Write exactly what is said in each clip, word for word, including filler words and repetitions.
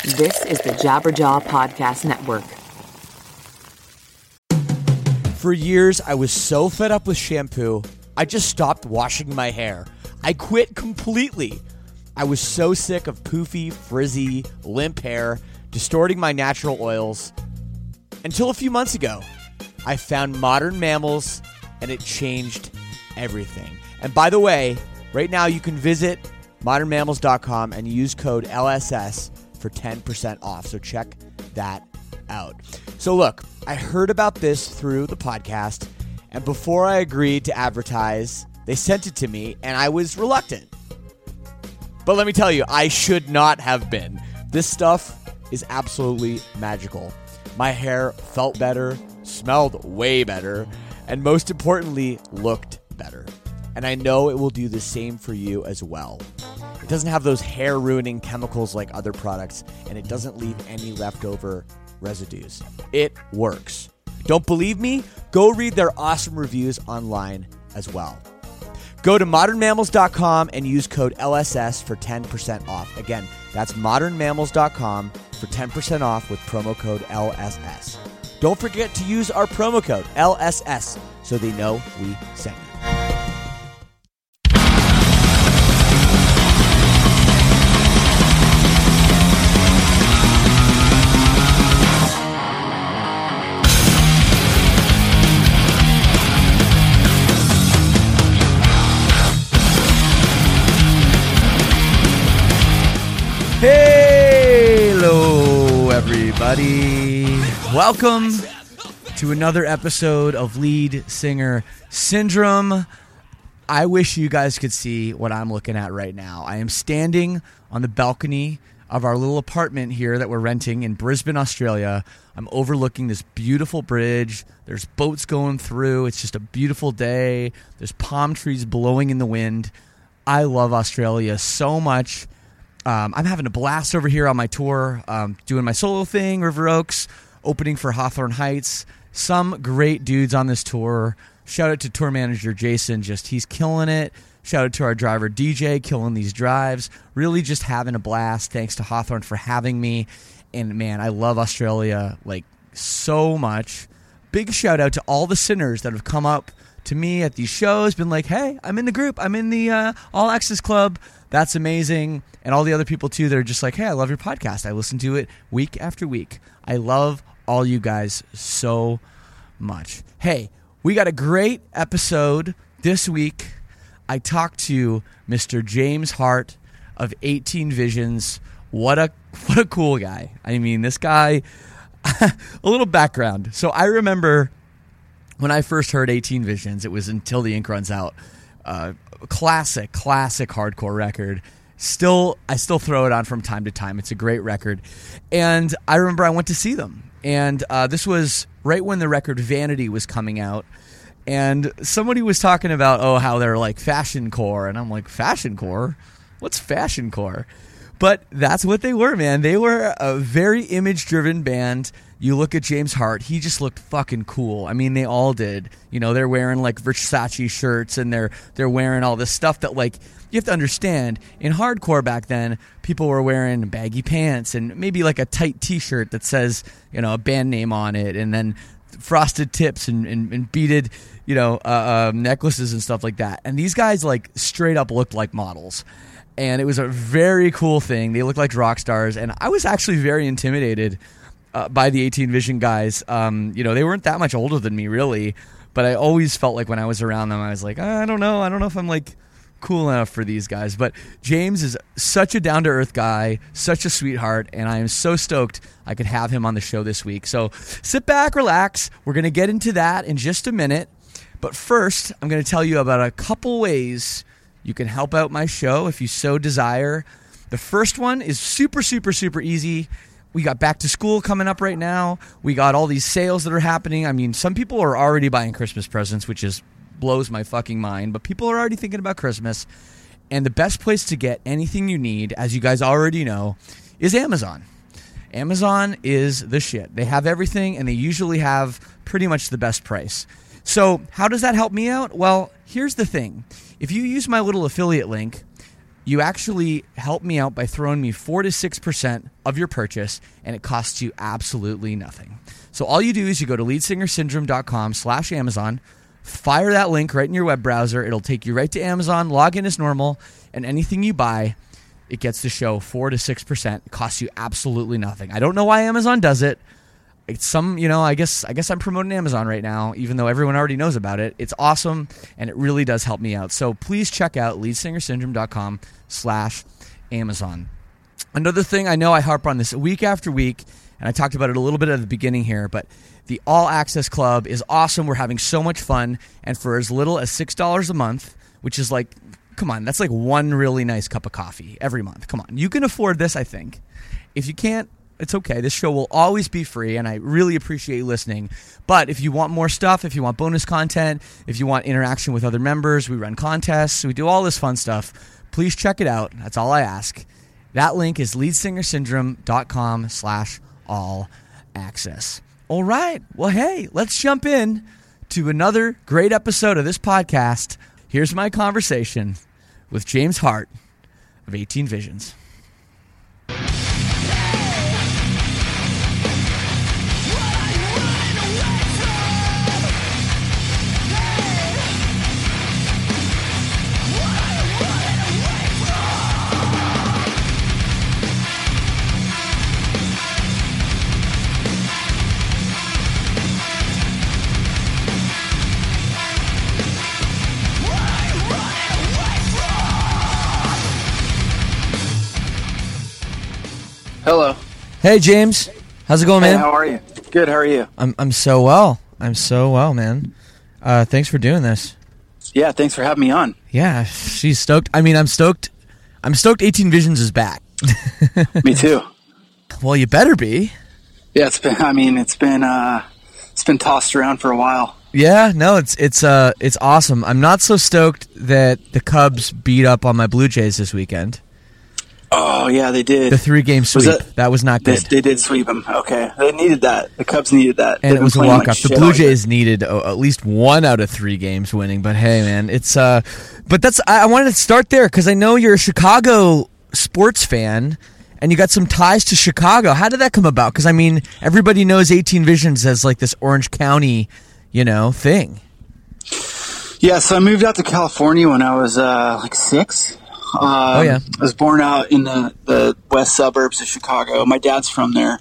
This is the Jabberjaw Podcast Network. For years, I was so fed up with shampoo, I just stopped washing my hair. I quit completely. I was so sick of poofy, frizzy, limp hair, distorting my natural oils. Until a few months ago, I found Modern Mammals, and it changed everything. And by the way, right now you can visit modern mammals dot com and use code L S S for ten percent off. So check that out. So look, I heard about this through the podcast, and before I agreed to advertise, they sent it to me, and I was reluctant. But let me tell you, I should not have been. This stuff is absolutely magical. My hair felt better, smelled way better, and most importantly, looked better. And I know it will do the same for you as well. It doesn't have those hair-ruining chemicals like other products, and it doesn't leave any leftover residues. It works. Don't believe me? Go read their awesome reviews online as well. Go to modern mammals dot com and use code L S S for ten percent off. Again, that's modern mammals dot com for ten percent off with promo code L S S. Don't forget to use our promo code L S S so they know we sent you. Hello, everybody. Welcome to another episode of Lead Singer Syndrome. I wish you guys could see what I'm looking at right now. I am standing on the balcony of our little apartment here that we're renting in Brisbane, Australia. I'm overlooking this beautiful bridge. There's boats going through. It's just a beautiful day. There's palm trees blowing in the wind. I love Australia so much. Um, I'm having a blast over here on my tour, um, doing my solo thing, River Oaks, opening for Hawthorne Heights. Some great dudes on this tour. Shout out to tour manager Jason, just he's killing it. Shout out to our driver D J, killing these drives. Really just having a blast. Thanks to Hawthorne for having me. And man, I love Australia like so much. Big shout out to all the sinners that have come up to me at these shows, been like, hey, I'm in the group. I'm in the uh, All Access Club. That's amazing. And all the other people, too, that are just like, hey, I love your podcast. I listen to it week after week. I love all you guys so much. Hey, we got a great episode this week. I talked to Mister James Hart of eighteen Visions. What a what a cool guy. I mean, this guy, a little background. So I remember when I first heard eighteen Visions, it was Until the Ink Runs Out. Uh, classic, classic hardcore record. Still, I still throw it on from time to time. It's a great record. And I remember I went to see them. And uh, this was right when the record Vanity was coming out. And somebody was talking about, oh, how they're like fashion core. And I'm like, fashion core? What's fashion core? But that's what they were, man. They were a very image-driven band. You look at James Hart, he just looked fucking cool. I mean, they all did. You know, they're wearing like Versace shirts and they're they're wearing all this stuff that like, you have to understand, in hardcore back then, people were wearing baggy pants and maybe like a tight t-shirt that says, you know, a band name on it, and then frosted tips and, and, and beaded, you know, uh, uh, necklaces and stuff like that. And these guys like straight up looked like models. And it was a very cool thing. They looked like rock stars. And I was actually very intimidated uh, by the eighteen Vision guys. Um, you know, they weren't that much older than me, really. But I always felt like when I was around them, I was like, I don't know. I don't know if I'm like cool enough for these guys. But James is such a down-to-earth guy, such a sweetheart. And I am so stoked I could have him on the show this week. So sit back, relax. We're going to get into that in just a minute. But first, I'm going to tell you about a couple ways you can help out my show if you so desire. The first one is super, super, super easy. We got back to school coming up right now. We got all these sales that are happening. I mean, some people are already buying Christmas presents, which is blows my fucking mind. But people are already thinking about Christmas. And the best place to get anything you need, as you guys already know, is Amazon. Amazon is the shit. They have everything, and they usually have pretty much the best price. So how does that help me out? Well, here's the thing. If you use my little affiliate link, you actually help me out by throwing me four to six percent of your purchase, and it costs you absolutely nothing. So all you do is you go to leadsingersyndrome.com slash Amazon, fire that link right in your web browser. It'll take you right to Amazon, log in as normal, and anything you buy, it gets to show four to six percent. It costs you absolutely nothing. I don't know why Amazon does it. It's some, you know, I guess I guess I'm promoting Amazon right now, even though everyone already knows about it. It's awesome, and it really does help me out. So please check out leadsingersyndrome.com slash Amazon. Another thing, I know I harp on this week after week, and I talked about it a little bit at the beginning here, but the All Access Club is awesome. We're having so much fun, and for as little as six dollars a month, which is like, come on, that's like one really nice cup of coffee every month. Come on, you can afford this, I think. If you can't, it's okay. This show will always be free, and I really appreciate you listening. But if you want more stuff, if you want bonus content, if you want interaction with other members, we run contests, we do all this fun stuff, please check it out. That's all I ask. That link is leadsingersyndrome.com slash all access. All right. Well, hey, let's jump in to another great episode of this podcast. Here's my conversation with James Hart of eighteen Visions. Hello. Hey, James. How's it going, Hey, man? how are you? Good, how are you? I'm I'm so well. I'm so well, man. Uh, thanks for doing this. Yeah, thanks for having me on. Yeah, she's stoked. I mean, I'm stoked. I'm stoked eighteen Visions is back. Me too. Well, you better be. Yeah, it's been, I mean, it's been, uh, it's been tossed around for a while. Yeah, no, it's it's uh it's awesome. I'm not so stoked that the Cubs beat up on my Blue Jays this weekend. Oh, yeah, they did. The three-game sweep. Was that, that was not They, good. they did sweep them. Okay. They needed that. The Cubs needed that. And They've it was a been playing walk-off. like The shit Blue all year. Jays needed uh, at least one out of three games winning. But hey, man, it's uh, but that's I, I wanted to start there because I know you're a Chicago sports fan, and you got some ties to Chicago. How did that come about? Because I mean, everybody knows eighteen Visions as like this Orange County, you know, thing. Yeah, so I moved out to California when I was uh, like six. Um, Oh, yeah. I was born out in the, the west suburbs of Chicago. My dad's from there.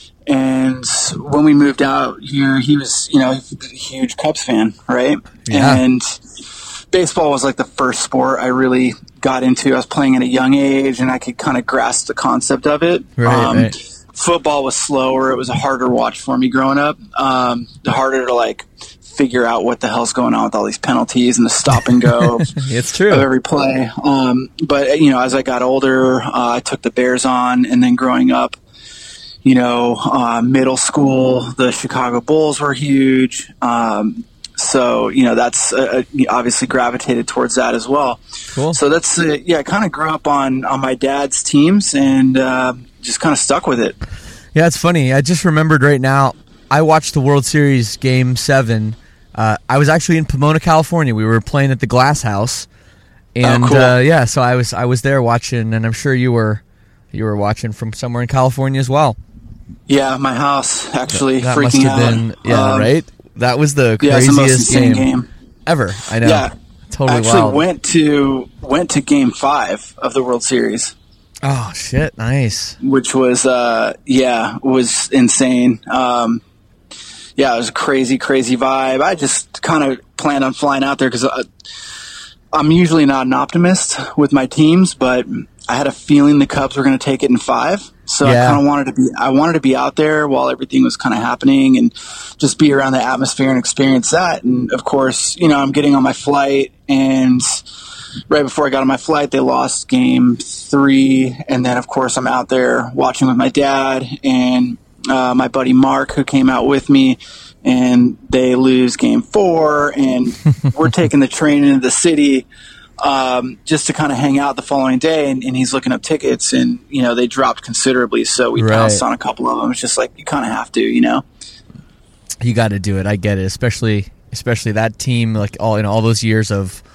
And when we moved out here, he was, you know, a huge Cubs fan, right? Yeah. And baseball was like the first sport I really got into. I was playing at a young age, and I could kind of grasp the concept of it. Right, um, right. Football was slower. It was a harder watch for me growing up. Um, the harder to, like, figure out what the hell's going on with all these penalties and the stop and go It's true. of every play. Um, but, you know, as I got older, uh, I took the Bears on, and then growing up, you know, uh, middle school, the Chicago Bulls were huge. Um, so, you know, that's uh, obviously gravitated towards that as well. Cool. So that's, uh, yeah, I kind of grew up on, on my dad's teams and uh, just kind of stuck with it. Yeah, it's funny. I just remembered right now, I watched the World Series Game seven. Uh, I was actually in Pomona, California. We were playing at the Glass House. And, Oh, cool. uh, yeah, so I was I was there watching, and I'm sure you were you were watching from somewhere in California as well. Yeah, my house actually That freaking must have out. been, yeah, Um, right? That was the Yeah, it's the most craziest insane game, game. ever. I know. Yeah, Totally actually wild. went to went to Game Five of the World Series, Oh, shit, nice. which was uh, yeah was insane. Um, yeah, it was a crazy, crazy vibe. I just kind of planned on flying out there because I'm usually not an optimist with my teams, but I had a feeling the Cubs were going to take it in five. So Yeah. I kind of wanted to be, I wanted to be out there while everything was kind of happening and just be around the atmosphere and experience that. And of course, you know, I'm getting on my flight, and right before I got on my flight, they lost game three. And then of course I'm out there watching with my dad and uh, my buddy Mark, who came out with me, and they lose game four, and we're taking the train into the city um, just to kind of hang out the following day. And, and he's looking up tickets, and, you know, they dropped considerably. So we Right. pounced on a couple of them. It's just like, you kind of have to, you know? You got to do it. I get it, especially especially that team, like all in all those years of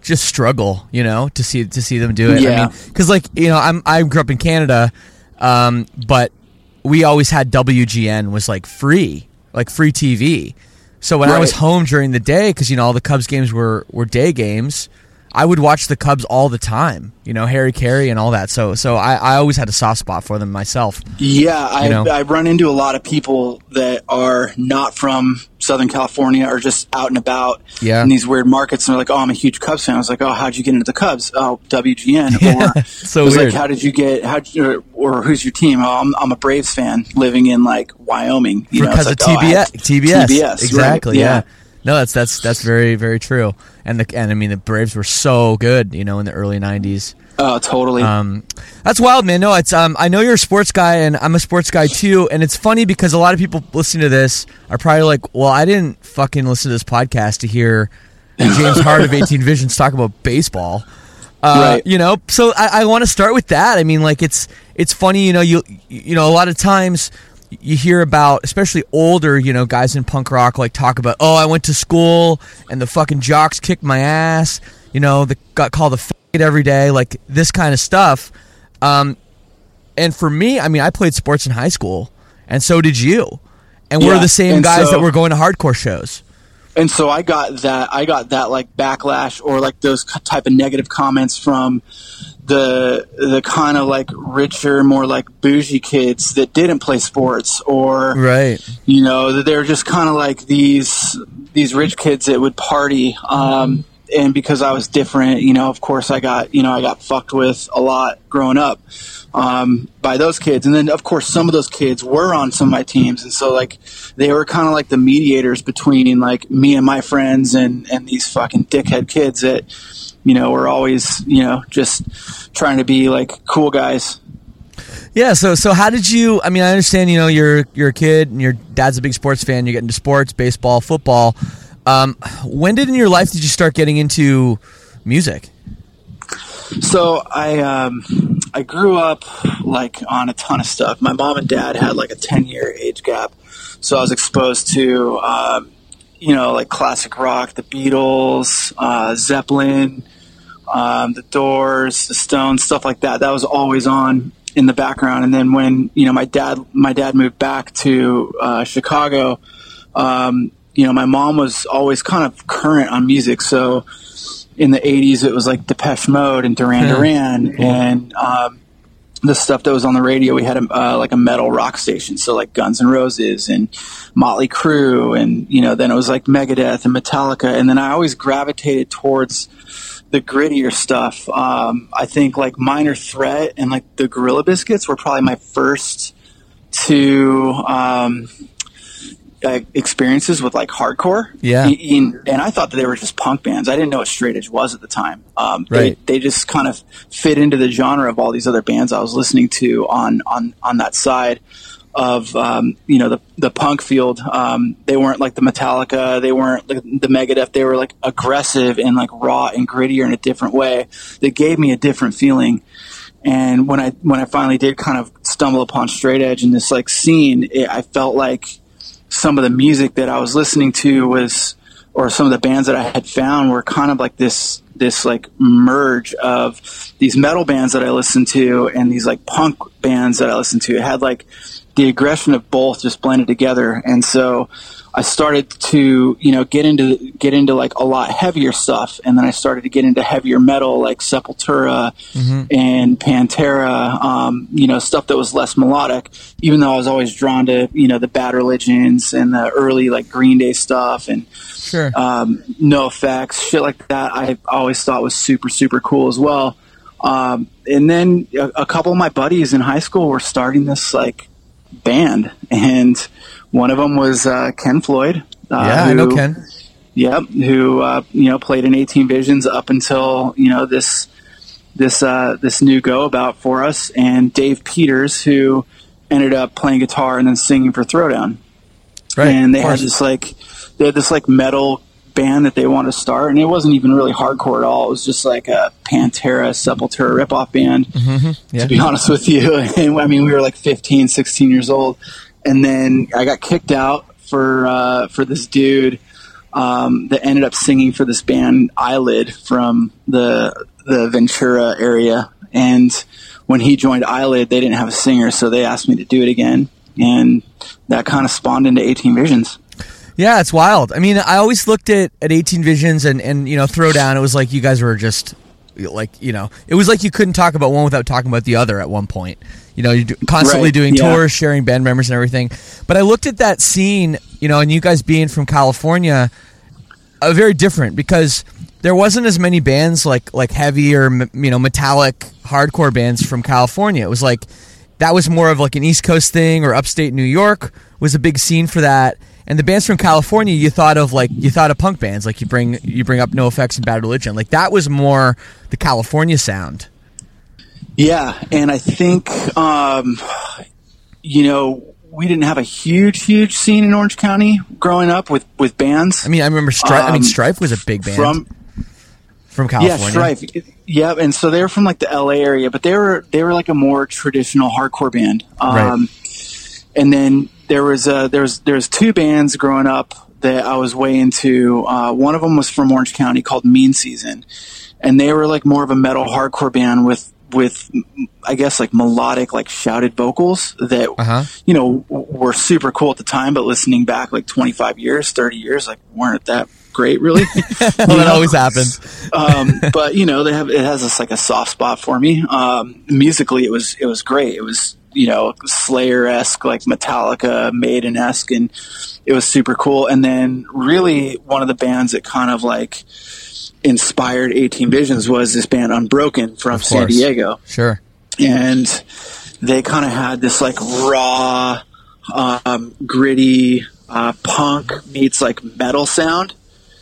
just struggle, you know, to see to see them do it. Yeah. I mean, because like you know, I'm I grew up in Canada, um, but we always had W G N was like free, like free T V. So when Right. I was home during the day, because you know all the Cubs games were were day games, I would watch the Cubs all the time. You know, Harry Carey and all that. So so I, I always had a soft spot for them myself. Yeah, I, You know? I run into a lot of people that are not from Southern California or just out and about Yeah. in these weird markets, and they're like, "Oh, I'm a huge Cubs fan." I was like, "Oh, how'd you get into the Cubs?" "Oh, W G N." Or so it was weird. like, "How did you get? How or, or who's your team?" "Oh, I'm, I'm a Braves fan living in like Wyoming." You know, Because it's of like, T B S, oh, I had T B S, T B S, exactly. right, Yeah. No, that's that's that's very very true. And the and I mean the Braves were so good, you know, in the early nineties. Oh, totally. Um, that's wild, man. No, it's um, I know you're a sports guy, and I'm a sports guy too. And it's funny because a lot of people listening to this are probably like, "Well, I didn't fucking listen to this podcast to hear James Hart of eighteen Visions talk about baseball." Uh, Right. You know, so I, I want to start with that. I mean, like it's it's funny, you know, you you know, a lot of times you hear about, especially older, you know, guys in punk rock like talk about, oh, I went to school and the fucking jocks kicked my ass. You know, the got called a faggot every day, like this kind of stuff. Um, and for me, I mean, I played sports in high school, and so did you, and we're Yeah, the same and guys so- that were going to hardcore shows. And so I got that, I got that like backlash or like those type of negative comments from the, the kind of like richer, more like bougie kids that didn't play sports, or, Right. you know, that they're just kind of like these, these rich kids that would party. Um, and because I was different, you know, of course I got, you know, I got fucked with a lot growing up, um, by those kids. And then of course some of those kids were on some of my teams. And so like, they were kind of like the mediators between like me and my friends and, and these fucking dickhead kids that, you know, were always, you know, just trying to be like cool guys. Yeah, so so how did you? I mean, I understand. You know, you're you're a kid, and your dad's a big sports fan. You get into sports, baseball, football. Um, when did in your life did you start getting into music? So I um, I grew up like on a ton of stuff. My mom and dad had like a ten year age gap, so I was exposed to um, you know, like classic rock, the Beatles, uh, Zeppelin, um, the Doors, the Stones, stuff like that. That was always on in the background. And then when, you know, my dad, my dad moved back to uh, Chicago, um, you know, my mom was always kind of current on music. So in the eighties, it was like Depeche Mode and Duran Duran and um, the stuff that was on the radio. We had a, uh, like a metal rock station. So like Guns N' Roses and Motley Crue, and, you know, then it was like Megadeth and Metallica. And then I always gravitated towards the grittier stuff. Um, I think like Minor Threat and like the Gorilla Biscuits were probably my first two um, uh, experiences with like hardcore. Yeah. And, and I thought that they were just punk bands. I didn't know what straight edge was at the time. Um, Right. They, they just kind of fit into the genre of all these other bands I was listening to on, on, on that side of, um, you know, the, the punk field. Um, they weren't like the Metallica. They weren't like the Megadeth. They were like aggressive and like raw and grittier in a different way. They gave me a different feeling. And when I, when I finally did kind of stumble upon straight edge in this like scene, it, I felt like some of the music that I was listening to was, or some of the bands that I had found were kind of like this, this like merge of these metal bands that I listened to and these like punk bands that I listened to. It had like the aggression of both just blended together. And so I started to, you know, get into, get into like a lot heavier stuff. And then I started to get into heavier metal, like Sepultura mm-hmm. and Pantera, um, you know, stuff that was less melodic, even though I was always drawn to, you know, the Bad Religions and the early like Green Day stuff and, Sure. um, NoFX, shit like that. I always thought was super, super cool as well. Um, and then a, a couple of my buddies in high school were starting this like band, and one of them was uh, Ken Floyd. Uh, yeah, who, I know Ken. Yep, who uh, you know played in eighteen Visions up until you know this this uh, this new go about for us, and Dave Peters, who ended up playing guitar and then singing for Throwdown. Right, and they had this like they had this like metal band that they wanted to start, and it wasn't even really hardcore at all. It was just like a Pantera, Sepultura ripoff band, mm-hmm. yeah. to be honest with you. And I mean, we were like fifteen, sixteen years old. And then I got kicked out for, uh, for this dude, um, that ended up singing for this band Eyelid from the the Ventura area. And when he joined Eyelid, they didn't have a singer, so they asked me to do it again. And that kind of spawned into eighteen Visions. Yeah, it's wild. I mean, I always looked at, at eighteen Visions and, and, you know, Throwdown. It was like you guys were just, like, you know, it was like you couldn't talk about one without talking about the other at one point. You know, you're constantly right, doing yeah. tours, sharing band members and everything. But I looked at that scene, you know, and you guys being from California, uh, very different because there wasn't as many bands like like heavy or, you know, metallic hardcore bands from California. It was like that was more of like an East Coast thing, or upstate New York was a big scene for that. And the bands from California, you thought of like you thought of punk bands, like you bring you bring up NoFX and Bad Religion, like that was more the California sound. Yeah, and I think um, you know we didn't have a huge, huge scene in Orange County growing up with, with bands. I mean, I remember Strife. Um, I mean, Strife was a big band from from California. Yeah, Strife. Yeah, and so they were from like the L A area, but they were they were like a more traditional hardcore band. Um, right. And then there was uh, there was there was two bands growing up that I was way into. Uh, one of them was from Orange County called Mean Season, and they were like more of a metal hardcore band with with I guess like melodic, like shouted vocals that uh-huh. you know were super cool at the time, but listening back like twenty-five years, thirty years, like weren't that great, really. Well, that always happens. um, but you know, they have it has this like a soft spot for me. Um, musically, it was it was great. It was you know Slayer-esque, like Metallica, Maiden-esque, and it was super cool. And then really one of the bands that kind of like inspired eighteen Visions was this band Unbroken from San Diego. Sure. And they kind of had this like raw, um, gritty uh, punk meets like metal sound.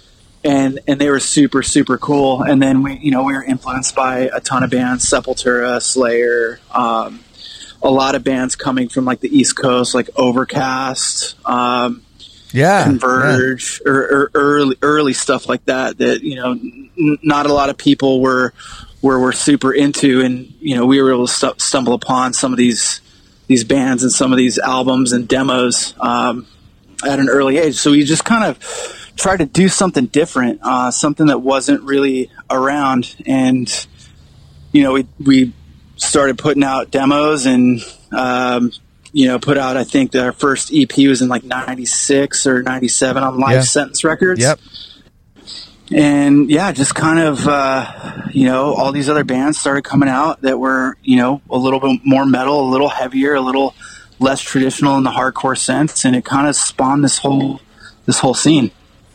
And and they were super, super cool. And then we, you know, we were influenced by a ton of bands, Sepultura, Slayer, um, a lot of bands coming from like the East Coast, like Overcast, um, yeah, Converge, yeah. Or, or early early stuff like that. That you know, n- not a lot of people were were were super into, and you know, we were able to st- stumble upon some of these these bands and some of these albums and demos um, at an early age. So we just kind of try to do something different, uh, something that wasn't really around. And, you know, we, we started putting out demos and, um, you know, put out, I think that our first E P was in like ninety-six or ninety-seven on Live yeah. Sentence Records. Yep. And yeah, just kind of, uh, you know, all these other bands started coming out that were, you know, a little bit more metal, a little heavier, a little less traditional in the hardcore sense. And it kind of spawned this whole, this whole scene.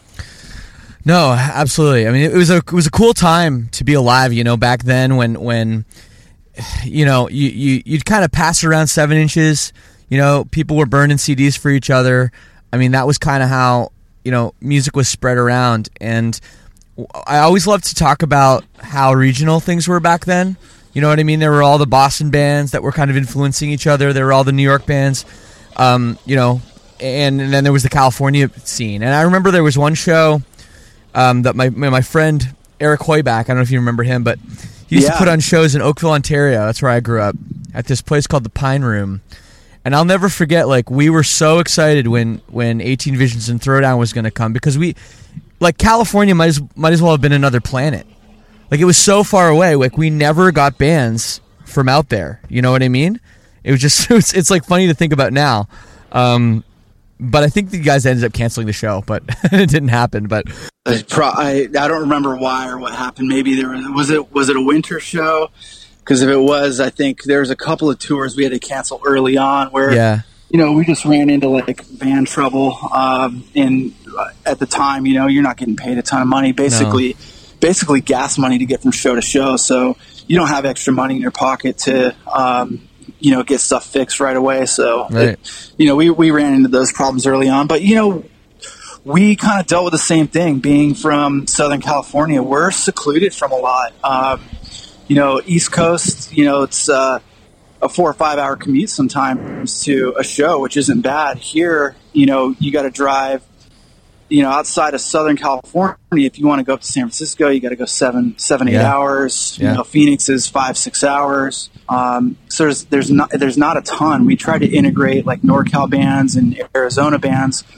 No, absolutely. I mean, it was a it was a cool time to be alive. You know, back then when when you know you, you you'd kind of pass around seven inches. You know, people were burning C Ds for each other. I mean, that was kind of how you know music was spread around. And I always loved to talk about how regional things were back then. You know what I mean? There were all the Boston bands that were kind of influencing each other. There were all the New York bands. Um, you know, and, and then there was the California scene. And I remember there was one show. Um, that my my friend Eric Hoyback, I don't know if you remember him, but he used yeah. to put on shows in Oakville, Ontario. That's where I grew up, at this place called the Pine Room. And I'll never forget, like, we were so excited when, when eighteen Visions and Throwdown was going to come, because we, like, California might as, might as well have been another planet. Like, it was so far away. Like, we never got bands from out there. You know what I mean? It was just, it's, it's like funny to think about now. Um, but I think the guys ended up canceling the show, but it didn't happen. But I, I don't remember why or what happened. Maybe there was, was it was it a winter show? Because if it was, I think there was a couple of tours we had to cancel early on where, yeah. you know, we just ran into like band trouble. Um, and at the time, you know, you're not getting paid a ton of money, basically, no. basically gas money to get from show to show. So you don't have extra money in your pocket to, um, you know, get stuff fixed right away. So, right. it, you know, we, we ran into those problems early on, but you know, we kind of dealt with the same thing being from Southern California. We're secluded from a lot. Um, you know, East Coast, you know, it's uh, a four or five hour commute sometimes to a show, which isn't bad. Here, you know, you got to drive, you know, outside of Southern California. If you want to go up to San Francisco, you got to go seven, seven, eight yeah. hours. Yeah. You know, Phoenix is five, six hours. Um, so there's, there's not, there's not a ton. We try to integrate like NorCal bands and Arizona bands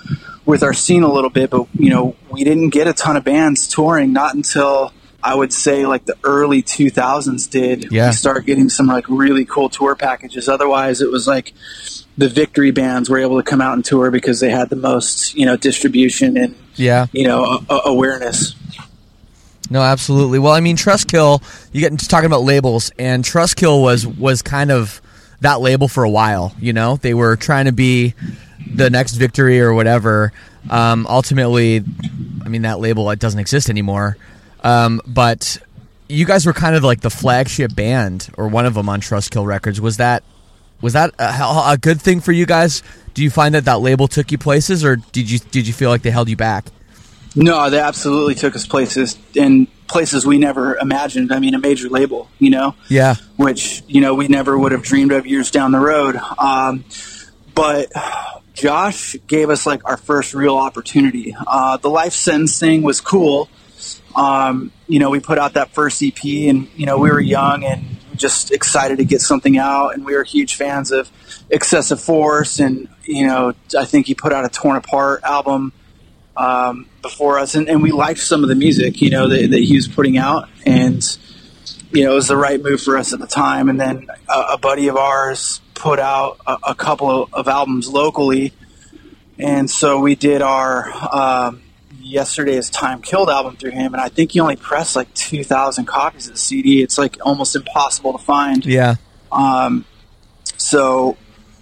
with our scene a little bit, but you know, we didn't get a ton of bands touring, not until I would say like the early two thousands did. Yeah. We start getting some like really cool tour packages. Otherwise it was like the victory bands were able to come out and tour because they had the most, you know, distribution and, yeah, you know, a- awareness. No, absolutely. Well, I mean, Trustkill, you get into talking about labels, and Trustkill was, was kind of that label for a while, you know? They were trying to be the next Victory or whatever. Um, ultimately, I mean, that label, it doesn't exist anymore. Um, but you guys were kind of like the flagship band, or one of them on Trustkill Records. Was that was that a, a good thing for you guys? Do you find that that label took you places, or did you did you feel like they held you back? No, they absolutely took us places, and places we never imagined. I mean, a major label, you know? Yeah. Which, you know, we never would have dreamed of years down the road. Um, but Josh gave us, like, our first real opportunity. Uh, the Life Sentence thing was cool. Um, you know, we put out that first E P, and, you know, we were young and just excited to get something out, and we were huge fans of Excessive Force, and, you know, I think he put out a Torn Apart album um, before us, and, and we liked some of the music, you know, that, that he was putting out, and, you know, it was the right move for us at the time. And then a, a buddy of ours put out a, a couple of, of albums locally, and so we did our um, Yesterday's Time Killed album through him, and I think he only pressed like two thousand copies of the C D. It's like almost impossible to find. Yeah. Um, so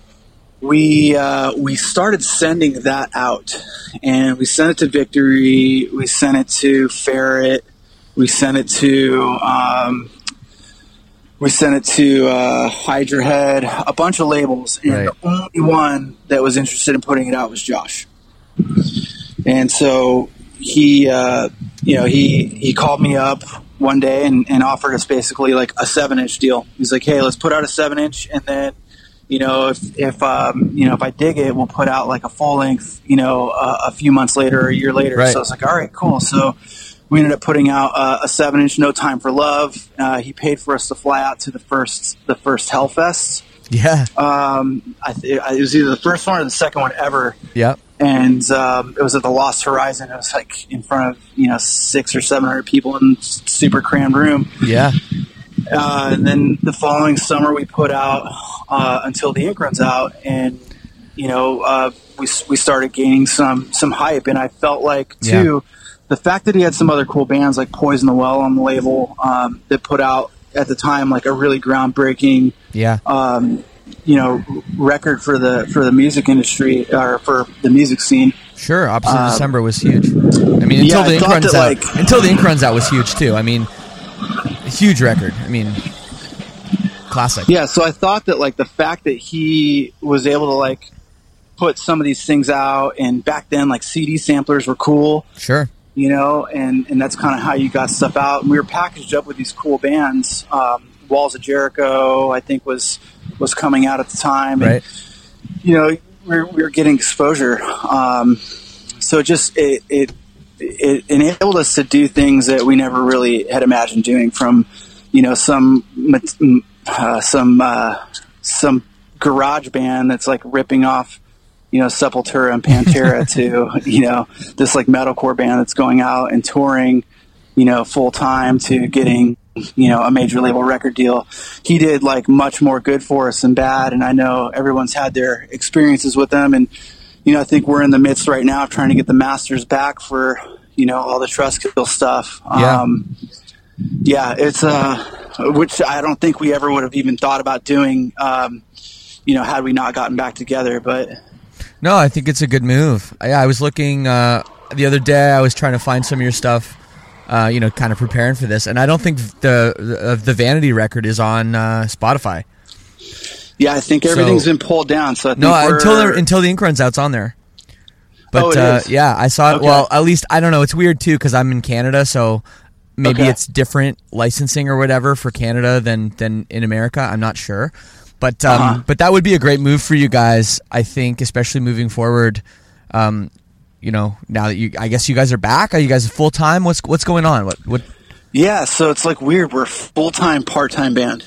we uh, we started sending that out, and we sent it to Victory, we sent it to Ferret, we sent it to um, we sent it to uh, Hydra Head, a bunch of labels, and right. the only one that was interested in putting it out was Josh. And so he, uh, you know, he he called me up one day and, and offered us basically like a seven inch deal. He's like, "Hey, let's put out a seven inch, and then, you know, if if um, you know if I dig it, we'll put out like a full length, you know, uh, a few months later or a year later." Right. So I was like, "All right, cool." So we ended up putting out uh, a seven inch, No Time for Love. Uh, he paid for us to fly out to the first the first Hellfest. Yeah. Um, I th- it was either the first one or the second one ever. Yep. And um, it was at the Lost Horizon. It was like in front of, you know, six or seven hundred people in super crammed room. Yeah. Uh, and then the following summer, we put out uh, Until the Ink Runs Out, and you know, uh, we we started gaining some some hype. And I felt like too, yeah. the fact that he had some other cool bands like Poison the Well on the label um, that put out at the time like a really groundbreaking, yeah. Um, you know, record for the for the music industry or for the music scene. Sure, Opposite uh, December was huge. I mean, until yeah, the ink runs that, out, like, until the ink runs out was huge too. I mean, a huge record. I mean, classic. Yeah, so I thought that like the fact that he was able to like put some of these things out, and back then like C D samplers were cool. Sure. You know, and, and that's kind of how you got stuff out. And we were packaged up with these cool bands. Um, Walls of Jericho, I think, was was coming out at the time. And, right. you know, we were, we were getting exposure. Um, so just it, it it enabled us to do things that we never really had imagined doing. From, you know, some uh, some uh, some garage band that's like ripping off, you know, Sepultura and Pantera to, you know, this like metalcore band that's going out and touring, you know, full time, to getting, you know, a major label record deal. He did like much more good for us than bad. And I know everyone's had their experiences with them. And, you know, I think we're in the midst right now of trying to get the masters back for, you know, all the Trustkill stuff. Yeah. Um, yeah, it's, uh, which I don't think we ever would have even thought about doing, um, you know, had we not gotten back together. But no, I think it's a good move. I, I was looking uh, the other day. I was trying to find some of your stuff, uh, you know, kind of preparing for this, and I don't think the the, the Vanity record is on uh, Spotify. Yeah, I think everything's so, been pulled down. So I think no, we're... until the, until the ink runs out's on there. But oh, it uh, is? yeah, I saw it. Okay. Well, at least I don't know. It's weird too because I'm in Canada, so maybe okay. it's different licensing or whatever for Canada than than in America. I'm not sure. But um, uh-huh. but that would be a great move for you guys, I think, especially moving forward. Um, you know, now that you, I guess you guys are back. Are you guys full time? What's what's going on? What what? Yeah, so it's like weird. We're a full time, part time band.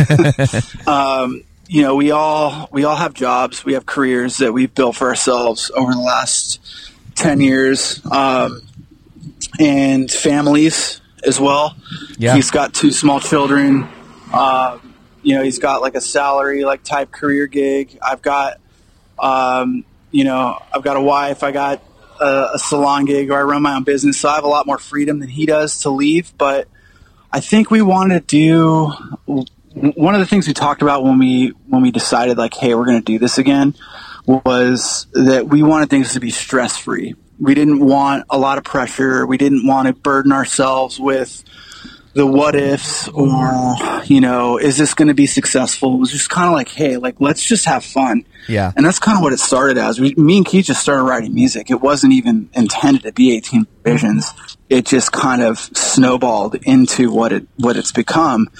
um, you know, we all we all have jobs. We have careers that we've built for ourselves over the last, ten years, um, and families as well. Yeah. He's got two small children. Um, you know, he's got like a salary, like type career gig. I've got, um, you know, I've got a wife. I got a, a salon gig where I run my own business. So I have a lot more freedom than he does to leave. But I think we wanted to do one of the things we talked about when we, when we decided like, hey, we're going to do this again, was that we wanted things to be stress free. We didn't want a lot of pressure. We didn't want to burden ourselves with the what ifs or, you know, is this going to be successful? It was just kind of like, hey, like, let's just have fun. Yeah. And that's kind of what it started as. We, me and Keith just started writing music. It wasn't even intended to be eighteen Visions. It just kind of snowballed into what it, what it's become.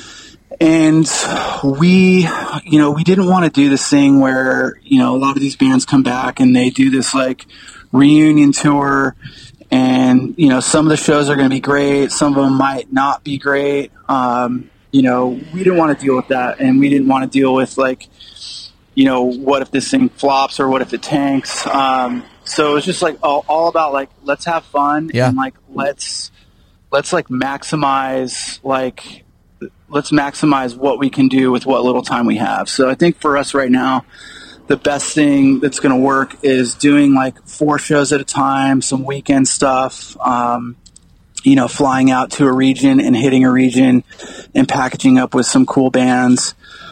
And we, you know, we didn't want to do this thing where, you know, a lot of these bands come back and they do this like reunion tour, and, you know, some of the shows are going to be great. Some of them might not be great. Um, you know, we didn't want to deal with that. And we didn't want to deal with like, you know, what if this thing flops or what if it tanks? Um, so it was just like all, all about like, let's have fun. Yeah. And like, let's, let's like maximize, like, let's maximize what we can do with what little time we have. So I think for us right now, the best thing that's going to work is doing like four shows at a time, some weekend stuff, um, you know, flying out to a region and hitting a region and packaging up with some cool bands.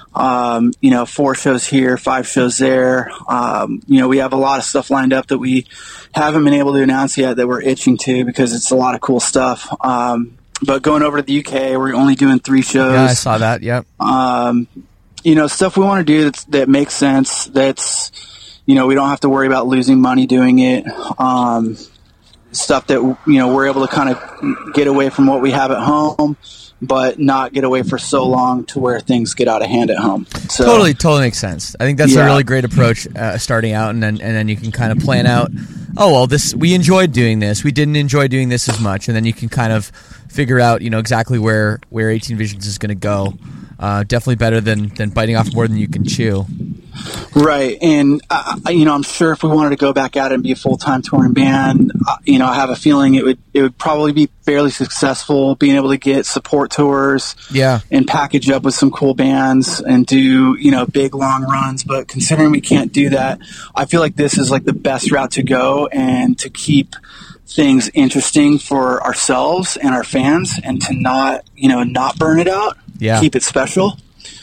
Um, you know, four shows here, five shows there. Um, you know, we have a lot of stuff lined up that we haven't been able to announce yet that we're itching to, because it's a lot of cool stuff. Um, but going over to the U K, we're only doing three shows. Yeah, I saw that. Yep. Um, you know, stuff we want to do that's, that makes sense. That's, you know, we don't have to worry about losing money doing it. Um, stuff that, you know, we're able to kind of get away from what we have at home, but not get away for so long to where things get out of hand at home. So, totally, totally makes sense. I think that's yeah. a really great approach, uh, starting out, and then and then you can kind of plan out, oh, well, this we enjoyed doing this. We didn't enjoy doing this as much, and then you can kind of figure out, you know, exactly where, where eighteen Visions is going to go. Uh, definitely better than, than biting off more than you can chew. Right. And, uh, you know, I'm sure if we wanted to go back at it and be a full-time touring band, uh, you know, I have a feeling it would it would probably be fairly successful, being able to get support tours, yeah, and package up with some cool bands and do, you know, big, long runs. But considering we can't do that, I feel like this is like the best route to go, and to keep things interesting for ourselves and our fans, and to not, you know, not burn it out. Yeah. Keep it special.